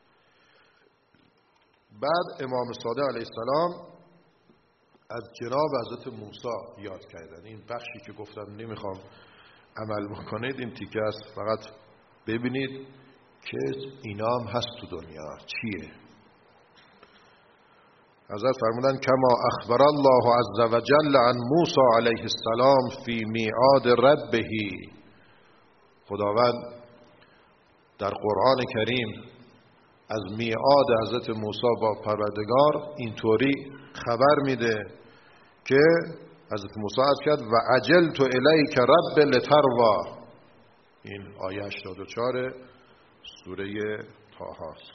بعد امام صادق علیه السلام از جناب حضرت موسی یاد کردن. این بخشی که گفتم نمیخوام عمل بکنید، این تیکه است، فقط ببینید که اینا هم هست تو دنیا چیه. حضرت فرمودن کما اخبر الله عز وجل عن موسی علیه السلام فی میعاد ربه، خداوند در قرآن کریم از میعاد حضرت موسی با پروردگار اینطوری خبر میده که حضرت موسی عرض کرد و عجلت الیک رب لتروا، این آیه 84 سوره طه است.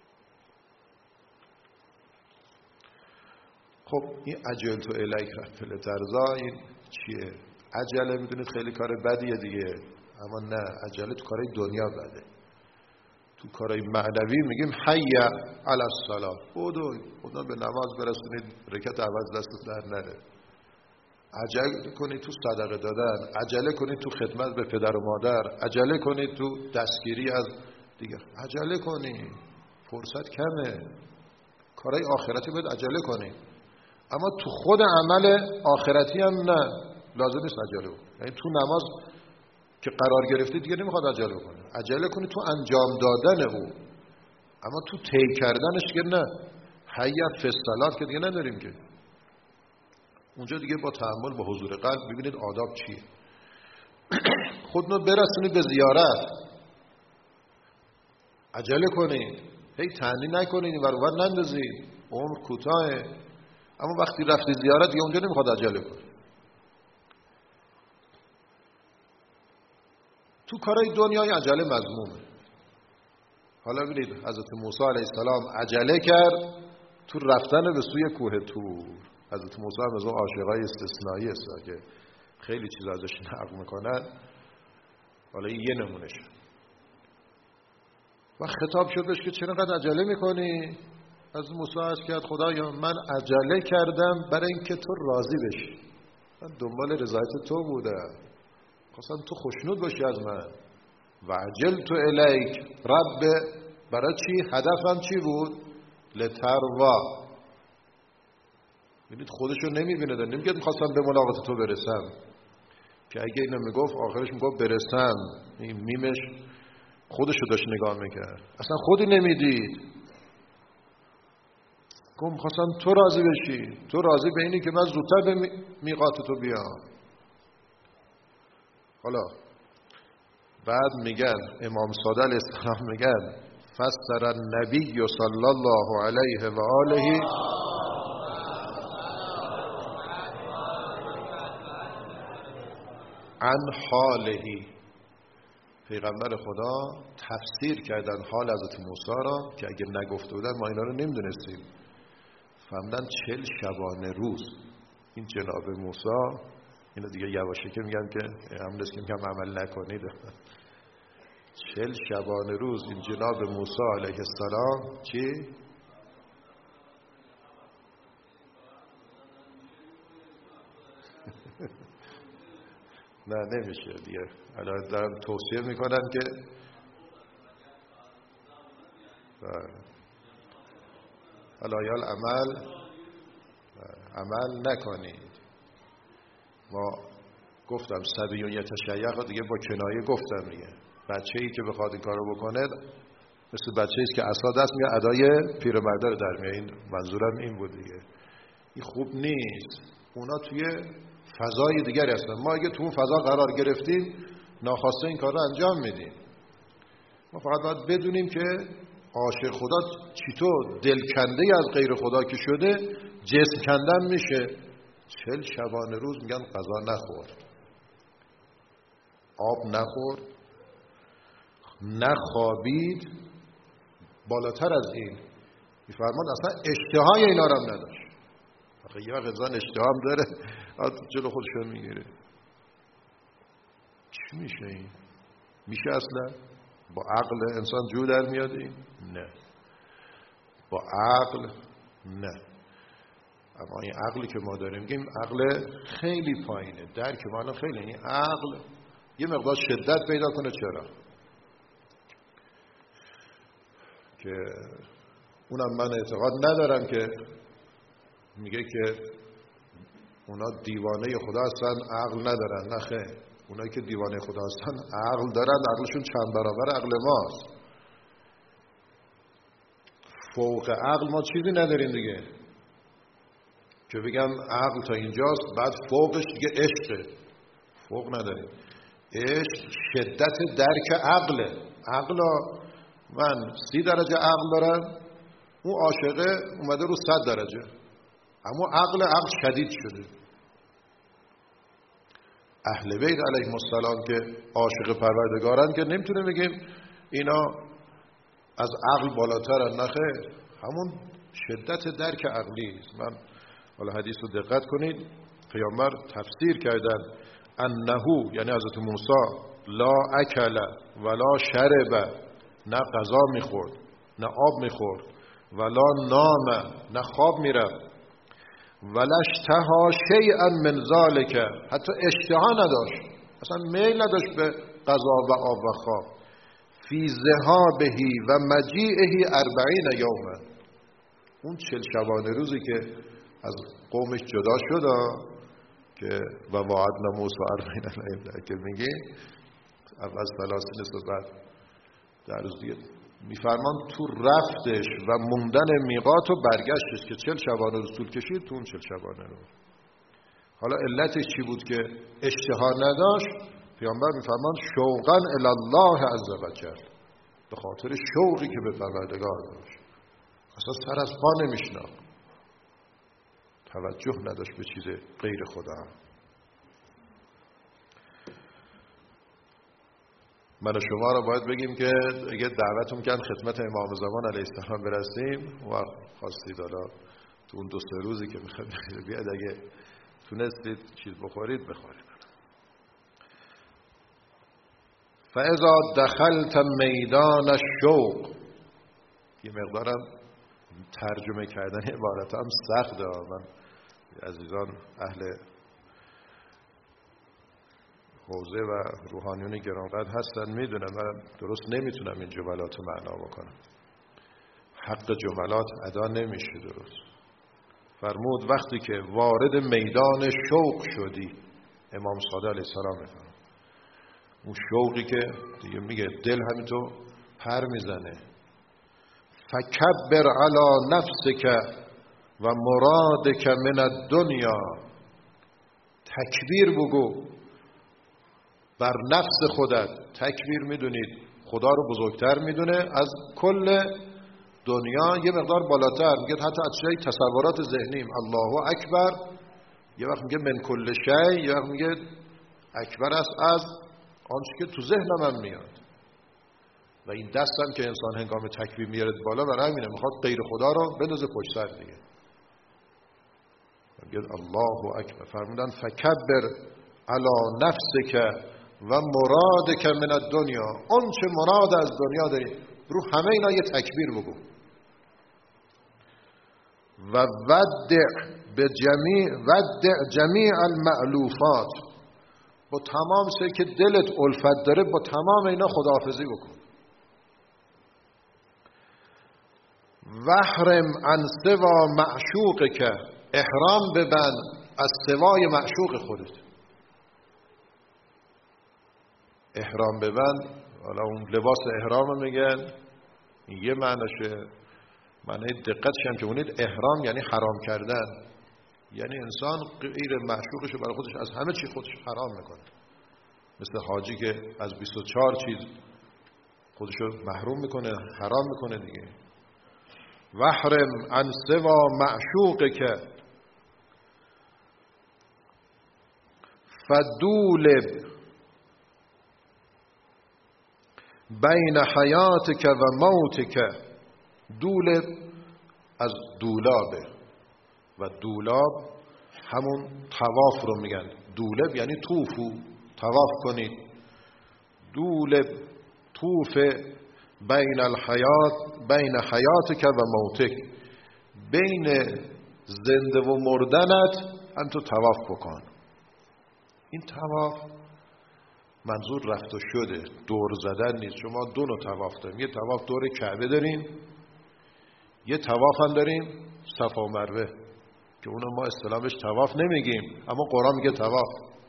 خب این عجلت الیک رب لتروا این چیه؟ عجله میدونید خیلی کار بدیه دیگه، اما نه، عجله تو کارهای دنیا بده. تو کارهای معنوی میگیم حی علی الصلاة، بودو خدا به نماز برسونید، رکعت اول دستت در نره. عجله کنید تو صدقه دادن، عجله کنید تو خدمت به پدر و مادر، عجله کنید تو دستگیری از دیگه، عجله کنید، فرصت کمه. کارهای آخرتی باید عجله کنید، اما تو خود عمل آخرتی هم نه، لازم نیست عجله کنید. یعنی تو نماز که قرار گرفتی دیگه نمیخواد عجله کنه، عجله کنی تو انجام دادن او، اما تو طی کردنش که نه. حی فی الصلاة که دیگه نداریم که، اونجا دیگه با تأمل با حضور قلب ببینید آداب چیه. خودنو برسونید به زیارت، عجله کنید، هی تنی نکنید، این ور اون ور نندازید، عمر کوتاهه. اما وقتی رفتی زیارت دیگه اونجا نمیخواد عجله کنید. تو کارهای دنیای عجله مذمومه. حالا ببینید حضرت موسی علیه السلام عجله کرد تو رفتن به سوی کوه طور. حضرت موسی هم از اون عاشقای استثنایی است که خیلی چیز ازش نقل میکنن. حالا این یه نمونهش. و خطاب شد بهش که چرا قد عجله میکنی؟ از موسی عرض کرد خدایا من عجله کردم برای اینکه تو راضی بشی، من دنبال رضایت تو بودم، خواستم تو خوشنود باشی از من. و عجلت الیک رب، برای چی؟ هدفم چی بود؟ لتروا. ببینید خودشو نمیبینه، نمیگه میخواستم به ملاقات تو برسم، که اگه اینو میگفت آخرش میگفت برسم، این میمش خودشو داشت نگاه میکرد، اصلا خودی نمیدید. گفت میخواستم تو راضی بشی، تو راضی به اینی که من زودتر به میقات تو بیام. حالا بعد میگن امام صادق علیه السلام میگن فسر النبی صلی الله علیه و آله عن حالهی، پیغمبر خدا تفسیر کردن حال حضرت موسی را که اگر نگفته بودن ما اینا رو نمیدونستیم. فهمدن 40 شبانه روز این جناب موسی، اینو دیگه یواشه که میگم که هم نیست که میگم عمل نکنید، 40 شبانه روز این جناب موسی علیه السلام چی؟ نه نمیشه دیگه. الان دارم توصیه میکنن که علایال عمل نکنید. ما گفتم صبیون یتشیع دیگه با کنایه گفتم دیگه. بچه‌ای که بخواد این کارو بکنه مثل بچه‌ای است که عصا دست میاره ادای پیرمرده رو در میاره. این منظورم این بود دیگه. این خوب نیست. اونا توی فضای دیگری هستن. ما اگه تو اون فضا قرار گرفتیم ناخواسته این کار رو انجام میدیم. ما فقط باید بدونیم که عاشق خدا چطور دلکنده از غیر خدا که شده جسم کندن میشه. 40 شبانه روز میگن غذا نخور، آب نخور، نخوابید. بالاتر از این میفرمان اصلا اشتهای اینا رو هم نداشت. آخه یه وقت انسان اشتها هم داره جلو خودشو میگیره. چی میشه این؟ میشه اصلا؟ با عقل انسان جو در میاد این؟ نه، با عقل نه. اما این عقلی که ما داریم میگیم عقل خیلی پایینه، درک ما خیلی. این عقل یه مقدار شدت پیدا کنه. چرا؟ که اونم من اعتقاد ندارم که میگه که اونا دیوانه خدا هستن عقل ندارن. نه خیر، اونایی که دیوانه خدا هستن عقل دارن، عقلشون چند برابر عقل ماست. فوق عقل ما چیزی نداریم دیگه که بگم عقل تا اینجاست بعد فوقش دیگه عشقه. فوق نداریم. عشق شدت درک عقله. عقلا من 30 درجه عقل دارم، اون عاشقه اومده رو 100 درجه، اما عقل شدید شده. اهل بیت علیهم السلام که عاشق پروردگارن که نمیتونه بگیم اینا از عقل بالاترن. نه خیر، همون شدت درک عقلی است. من حالا حدیث رو دقت کنید. پیامبر تفسیر کردن انه، یعنی حضرت موسی لا اکل ولا شرب، نه غذا میخورد نه آب میخورد، ولا نام، نه خواب میرفت، ولا اشتها شیئا من ذلک، حتی اشتها نداشت، اصلا میل نداشت به غذا و آب و خواب. فی ذهابه و مجیئه 40 یوما، اون 40 شبانه روزی که از قومش جدا شد که و وعدنا موسی 40 لیله که میگه اول 30 بعد در روز دیگه میفرمان تو رفتش و موندن میقات و برگشتش که 40 شبانه روز طول کشید. تو اون 40 شبانه روز حالا علتش چی بود که اشتها نداشت؟ پیامبر میفرمان شوقا الی الله عز وجل، به خاطر شوقی که به پروردگار داشت. اصلا سر از پا نمیشناخت، توجه نداشت به چیز غیر خدا. من و شما رو باید بگیم که اگه دعوتون کردن خدمت امام زمان علیه السلام برسیم و خواستید حالا تو اون 2-3 روزی که میخواد بیاد اگه تونستید چیز بخورید بخورید. فاذا دخلت میدان الشوق، یه مقدارم ترجمه کردن عبارت هم سخته. من عزیزان اهل حوزه و روحانیون گرانقدر هستن میدونم من درست نمیتونم این جملات رو معنا بکنم. حق جملات ادا نمیشه درست. فرمود وقتی که وارد میدان شوق شدی، امام صادق علیه السلام میفرمود اون شوقی که دیگه میگه دل همینطور پر میزنه. فکبر علی نفسک و مرادک من الدنیا، تکبیر بگو بر نفس خودت. تکبیر میدونید خدا رو بزرگتر میدونه از کل دنیا، یه مقدار بالاتر میگه حتی از چیزای تصورات ذهنیم. الله اکبر یه وقت میگه من کل شی، یه وقت میگه اکبر است از آنچه که تو ذهن من میاد. و این دستم که انسان هنگام تکبیر میاره بالا برای همینه میخواد غیر خدا رو بندازه پشت سر دیگه. میگه الله اکبر. فرمودن فکبر علی نفسک و مرادک من الدنیا، اون چه مراد از دنیا داری رو همه اینا یه تکبیر بگو. و ودع به جمیع المألوفات، با تمام چیزی که دلت الفت داره با تمام اینا خداحافظی بکن. وحرم عن سوا معشوق، که احرام ببند از سوای معشوق خودت. احرام ببند، حالا اون لباس احرام میگن، یه معنیشه، معنی دقتش هم که اونید احرام یعنی حرام کردن، یعنی انسان غیر معشوقش برای خودش از همه چی خودش حرام میکنه، مثل حاجی که از 24 چیز خودشو محروم میکنه، حرام میکنه دیگه. وحرم عن سوا معشوق، که فدولب بین حیاتک و موتک. دولب از دولابه و دولاب همون طواف رو میگن. دولب یعنی طوفو، طواف کنید. دولب طوف بین الحیات، بین حیاتک و موتک، بین زنده و مردنت هم تو طواف بکن. این طواف منظور رفت و شده، دور زدن نیست. شما دو نوع طواف داریم، یه طواف دور کعبه داریم، یه طواف هم داریم صفا و مروه که اونو ما اصطلاحش طواف نمیگیم، اما قرآن میگه طواف.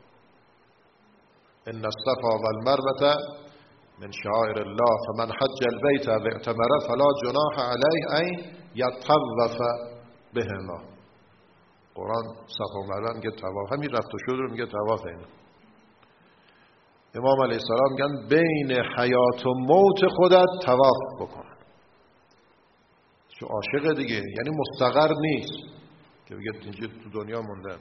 ان الصفا والمروه من شعائر الله فمن حج البیت و اعتمر فلا جناح علیه ان یطوف بهما. قرآن صفا و مروه میگه طواف، همین رفت و شد رو میگه طواف. اینا امام علیه السلام میگن بین حیات و موت خودت طواف بکن. چون عاشق دیگه، یعنی مستقر نیست که بگه اینجا تو دنیا موندم.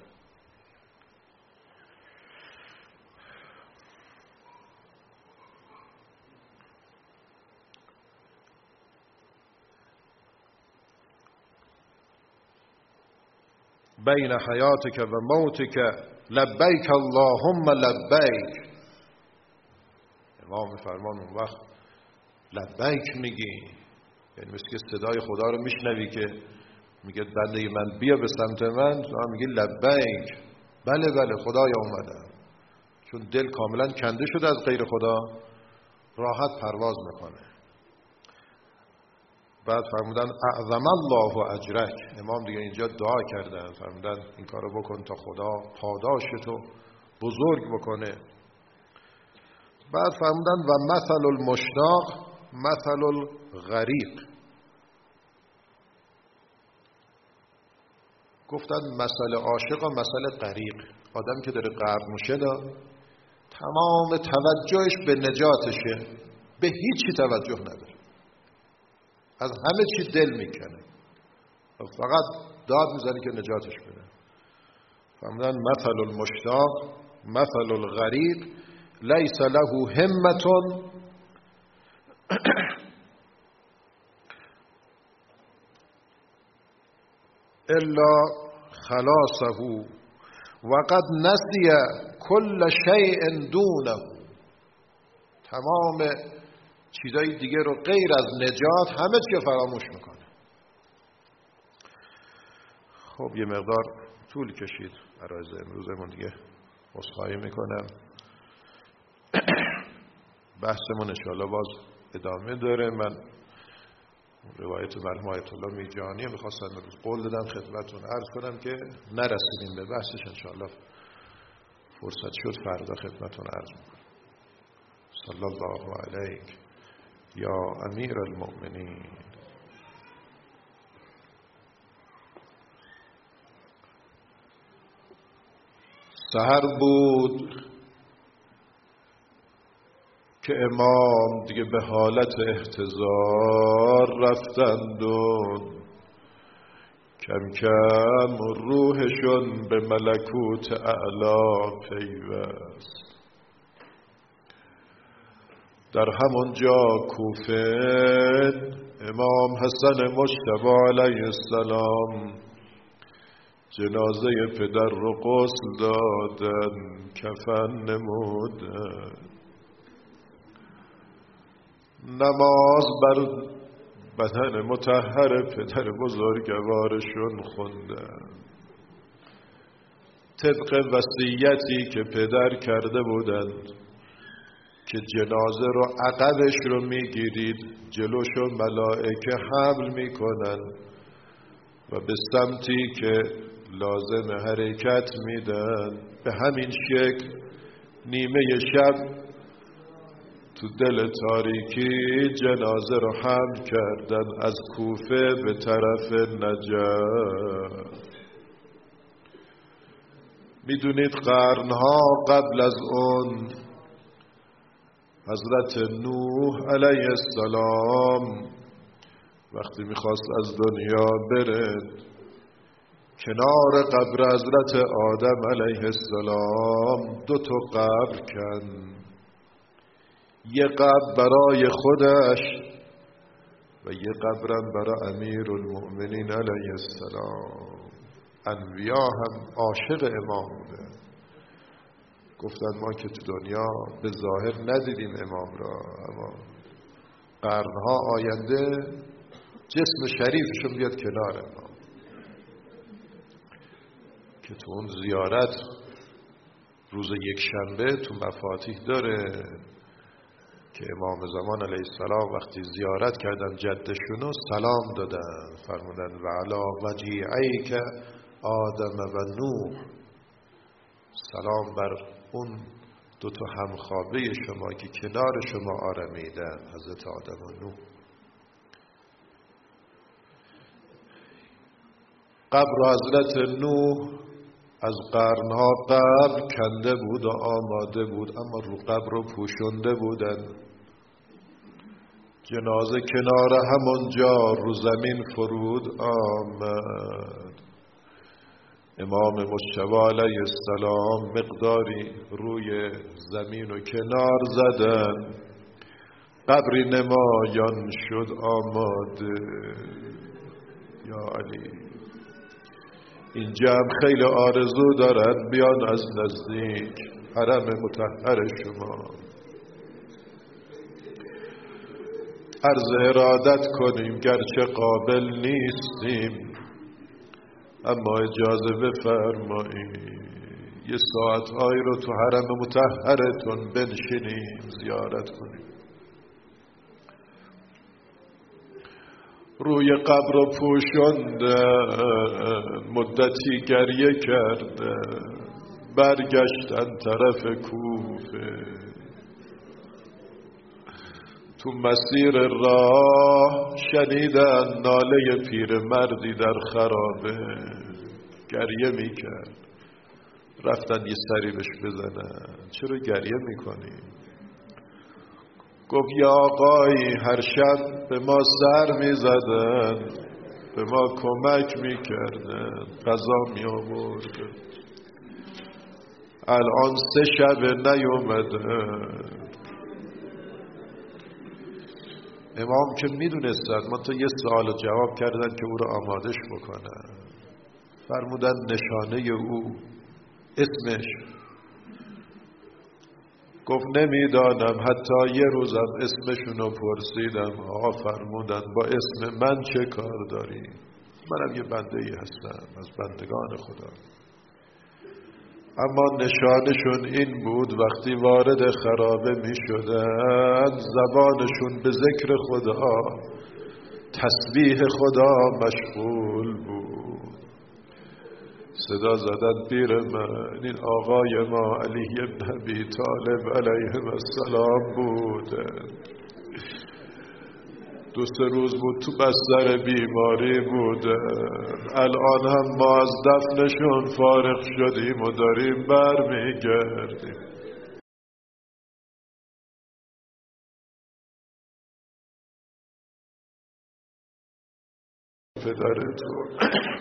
بین حیاتک و موتک لبیک اللهم لبیک. امام فرمان اون وقت لبیک میگی، یعنی مثل که صدای خدا رو میشنوی که میگه بنده من بیا به سمت من، تو هم میگی لبیک، بله بله خدایا اومدم. چون دل کاملا کنده شده از غیر خدا، راحت پرواز میکنه. بعد فرمودن اعظم الله اجرک. امام دیگه اینجا دعا کردن، فرمودن این کارو بکن تا خدا پاداشتو بزرگ بکنه. بعد فرمودن و مثل المشتاق مثل الغریق. گفتن مثل عاشق و مثل غریق. آدم که داره غرق میشه تمام توجهش به نجاتشه، به هیچی توجه نداره، از همه چی دل میکنه، فقط داد میزنه که نجاتش بده. فرمودن مثل المشتاق مثل الغریق لیس له همت الا خلاصه و قد نسی کل شیء دونه. تمام چیزای دیگه رو غیر از نجات همه چی فراموش میکنه. خب یه مقدار طول کشید عرایض امروزمون دیگه، عذرخواهی میکنم. بحثمون انشاءالله باز ادامه داره. من روایت مرحوم آیت الله میرجانی میخواستم قول دادم خدمتتون عرض کنم که نرسیدیم به بحثش، انشاءالله فرصت شد فردا خدمتتون عرض میکنم. صلی الله علیک یا امیر المؤمنین. سحر بود که امام دیگه به حالت احتضار رفتند و کم کم روحشون به ملکوت اعلا پیوست. در همون جا کوفه امام حسن مجتبی علیه السلام جنازه پدر رو غسل دادن، کفن نمودن، نماز بر بدن مطهر پدر بزرگوارشون خوندن. طبق وصیتی که پدر کرده بودند که جنازه رو عقبش رو میگیرید، جلوشو ملائکه حمل میکنن و به سمتی که لازم حرکت میدن. به همین شکل نیمه شب تو دل تاریکی جنازه رو حمل کردن از کوفه به طرف نجف. میدونید قرنها قبل از اون حضرت نوح علیه السلام وقتی میخواست از دنیا بره کنار قبر حضرت آدم علیه السلام 2 قبر کن، یه قبر برای خودش و یه قبرم برای امیر المؤمنین علیه السلام. انبیا هم عاشق امام بوده. گفتن ما که تو دنیا به ظاهر ندیدیم امام را، اما قرنها آینده جسم شریفشون بیاد کنار امام که تو اون زیارت روز یکشنبه تو مفاتیح داره که امام زمان علیه السلام وقتی زیارت کردن جدشونو سلام دادن، فرمودن و علی وجیعیک آدم و نوح، سلام بر اون 2 همخوابه شما که کنار شما آرمیدن، حضرت آدم و نوح. قبر حضرت نوح از قرنها قبل کنده بود و آماده بود، اما رو قبر رو پوشنده بودن. جنازه کنار همونجا رو زمین فرود آمد. امام مجتبی علیه السلام مقداری روی زمین و کنار زدن، قبری نمایان شد آماده. یا علی، اینجا هم خیلی آرزو دارن بیان از نزدیک حرم مطهر شما، عرض ارادت کنیم گرچه قابل نیستیم، اما اجازه بفرمایید یه ساعت‌هایی رو تو حرم مطهرتون بنشینیم زیارت کنیم. روی قبر و پوشنده مدتی گریه کرده، برگشتن طرف کوفه. تو مسیر راه شنیدن ناله پیرمردی در خرابه گریه میکرد. رفتن یه سری بهش بزنن، چرا گریه میکنی؟ گفت یا آقایی هر شب به ما سر میزدن، به ما کمک میکردن، غذا میآوردن، الان 3 شب نیومدن. امام که میدونستن ما تا یه سوال جواب کردن که او رو آمادش بکنن. فرمودن نشانه او، اسمش. گفت نمیدانم، حتی یه روزم اسمشونو پرسیدم، آقا فرمودن با اسم من چه کار داری؟ منم یه بنده‌ای هستم از بندگان خدا. اما نشانشون این بود وقتی وارد خرابه می شدن زبانشون به ذکر خدا، تسبیح خدا مشغول بود. صدا زدن پیر من، این آقای ما علی بن ابی طالب علیه السلام بود، 2-3 روز بود تو بستر بیماری بود، الان هم ما از دفنشون فارغ شدیم و داریم برمیگردیم. پدرتون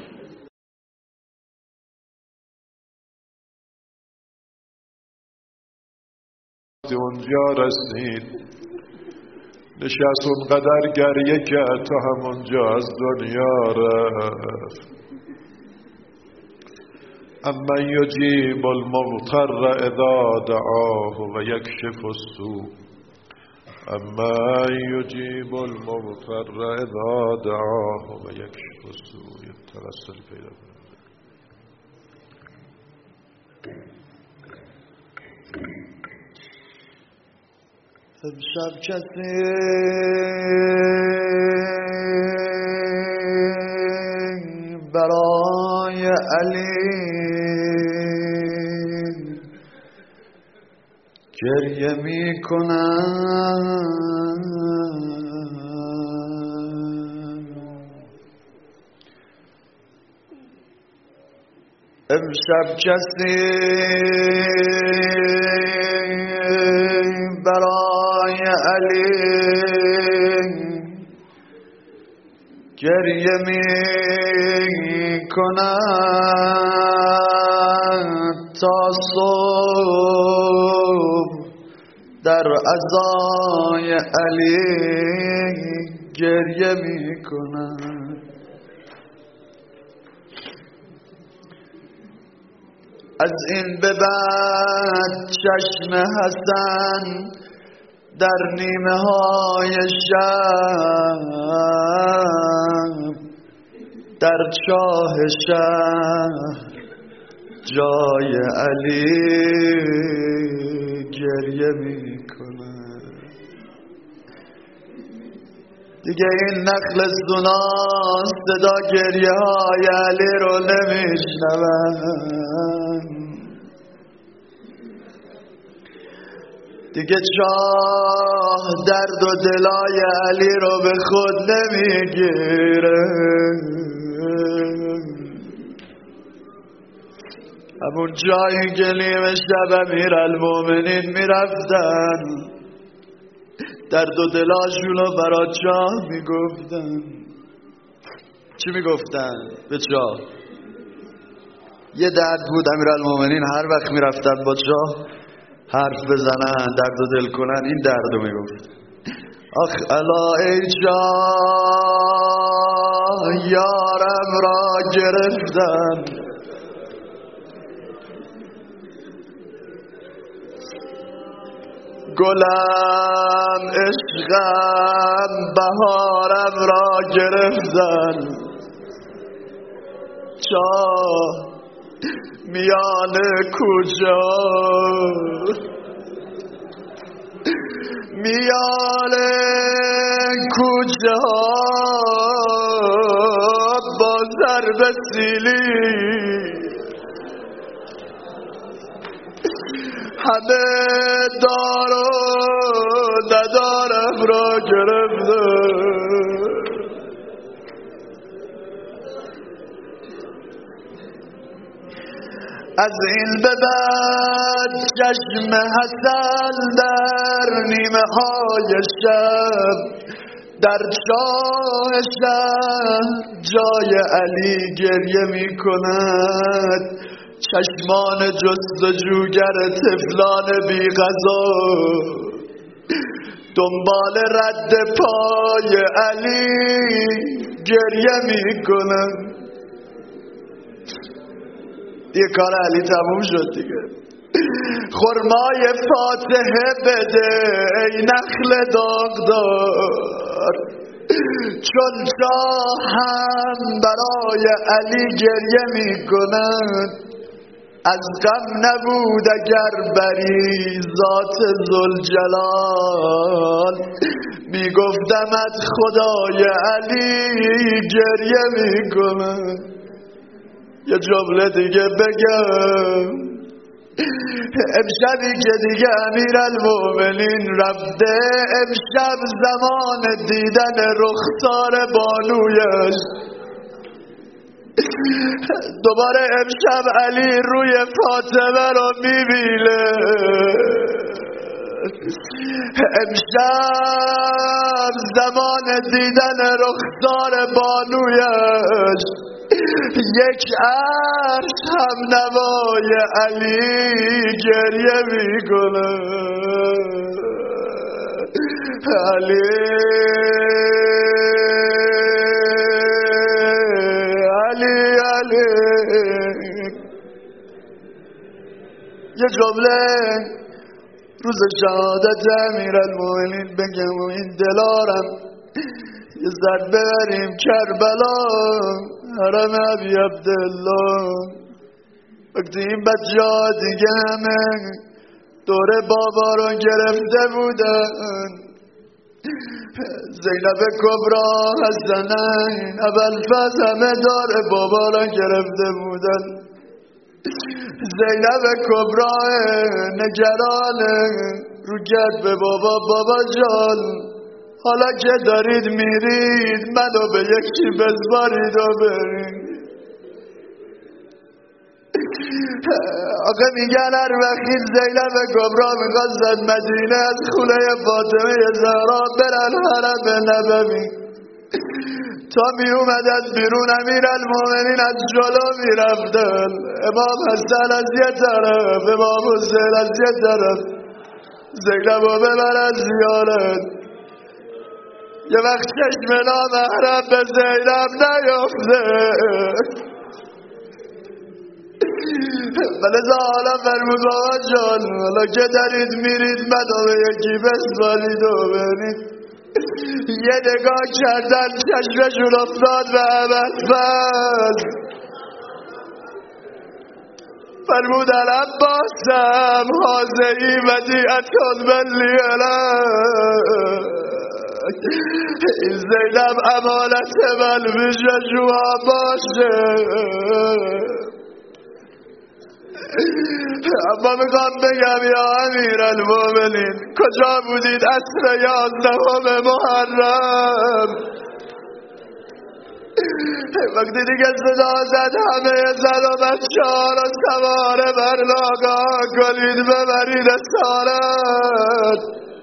اونجا رسید، نشست اونقدر گریه کرد تا همونجا از دنیا رفت. اما یجیب المضطر اذا دعاه و یکشف السوء، اما یجیب المضطر اذا دعاه و یکشف السوء. توسل پیدا کنید. امشب کسی برای علی گریه می کنم، امشب کسی برای علی گریه می کند تا صبح در عزای علی گریه می کند. از این به بعد چشم حسن در نیمه های شب در چاه شهر جای علی گریه می کند. دیگه این نخل زنا صدا گریه های علی رو نمیشنوند، دیگه چاه درد و دلای علی رو به خود نمیگیره. همون جایی که نیمه شب امیرالمومنین میرفتن درد و دلاشونو برا چاه میگفتن. چی میگفتن؟ به چاه یه درد بود امیرالمومنین هر وقت میرفتن با چاه حرف بزنن درد و دل کنن این دردو میگفت. آخ الا ای چاه یارم را گرفتن، گلم عشقم بهارم را گرفتن. چاه میان کوچه میان کوچه با ضرب سیلی همه دار و ندارم را گرفته. از این به بعد چشم حسن در نیمه های شب در چاه شهر جای علی گریه می کند. چشمان جستجوگر طفلان بی غذا دنبال رد پای علی گریه می کنند. یه کار علی تموم شد دیگه. خرمای فاتحه بده ای نخل داغدار، چون چاه هم برای علی گریه می کند. از غم نبود اگر بری ذات ذوالجلال، میگفتمت خدای علی گریه می کند. یه جمله دیگه بگم، امشبی که دیگه امیرالمومنین رفته، امشب زمان دیدن رخسار بانویش. دوباره امشب علی روی فاطمه رو میبینه. امشب زمان دیدن رخسار بانویش. یک عرش هم نوای علی گریه میکنه. علی علی علی. یه جمله روز شهادت امیرالمومنین بگم و این دلارم یه زد ببریم کربلا حرم ابی عبدالله. وقتی این بچه ها دیگه همه دور بابا رو گرفته بودن، زینب کبرا حسنین ابوالفضل همه دور بابا رو گرفته بودن. زینب کبرا نگرانه رو کرد به بابا، بابا جان حالا که دارید میرید منو به یکی بسپارید و برید. آقا میگن هر وقتی زینب کبرا میخواستن مدینه از خونه فاطمه زهرا برن حرم نبوی، تا می اومد از بیرون امیرالمومنین از جلو میرفتن، امام حسن از یه طرف امام حسین از یه طرف، زینب رو ببر از زیارت. یه وقت چشم نامحرم به زینب نیفته، ولذا حالا فرمود بابا جان حالا که دارید میرید منو به یکی بسپارید و برید. یه نگاه کردن چشمشون افتاد به ابوالفضل، فرمود العباسم حاضری ودیعتون ملی این زینب امانت من میشه شما باشه. اما میخوام بگم یا امیرالمومنین کجا بودید عصر 11 محرم؟ وقتی دیگه صدا زد همه زن و بچه ها رو سوار بر لاغا کنید ببرید اسارت.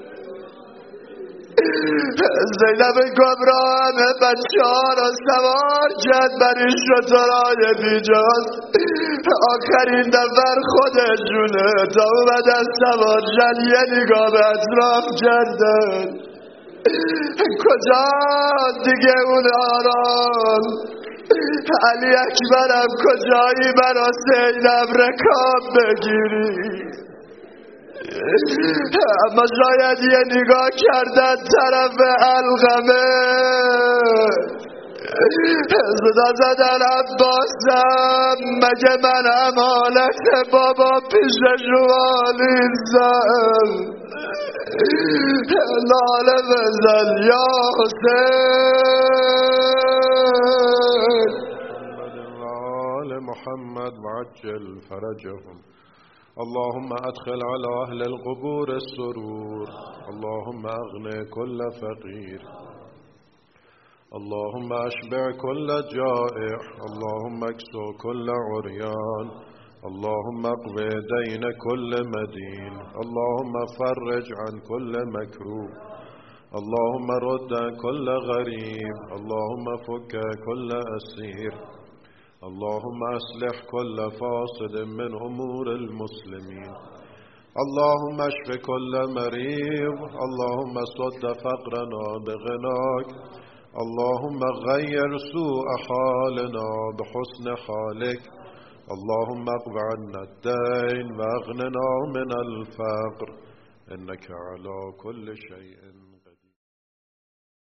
زینب کبرا همه بچه ها رو سوار کرد بر این شترهای بیجاز، آخرین نفر خودشونه تا اومدن سوار شد یه نگاه به اطراف کردن، کجا دیگه اون آرام؟ علی اکبرم کجایی برا زینب رکاب بگیری؟ اما شاید یه نگاه کردن طرف علقمه، صدا زدن عباسم مگه من امانت بابا پیش شما نیستم؟ لاله بزن یا حسین. آل محمد وعجل فرجهم. اللهم ادخل على اهل القبور السرور، اللهم اغني كل فقير، اللهم اشبع كل جائع، اللهم اكسو كل عريان، اللهم اقضي دين كل مدين، اللهم فرج عن كل مكروب، اللهم رد كل غريب، اللهم فك كل أسير، اللهم أصلح كل فاسد من أمور المسلمين، اللهم اشف كل مريض، اللهم سد فقرنا بغناك، اللهم غير سوء حالنا بحسن حالك، اللهم اقض عنا الدين واغننا من الفقر، إنك على كل شيء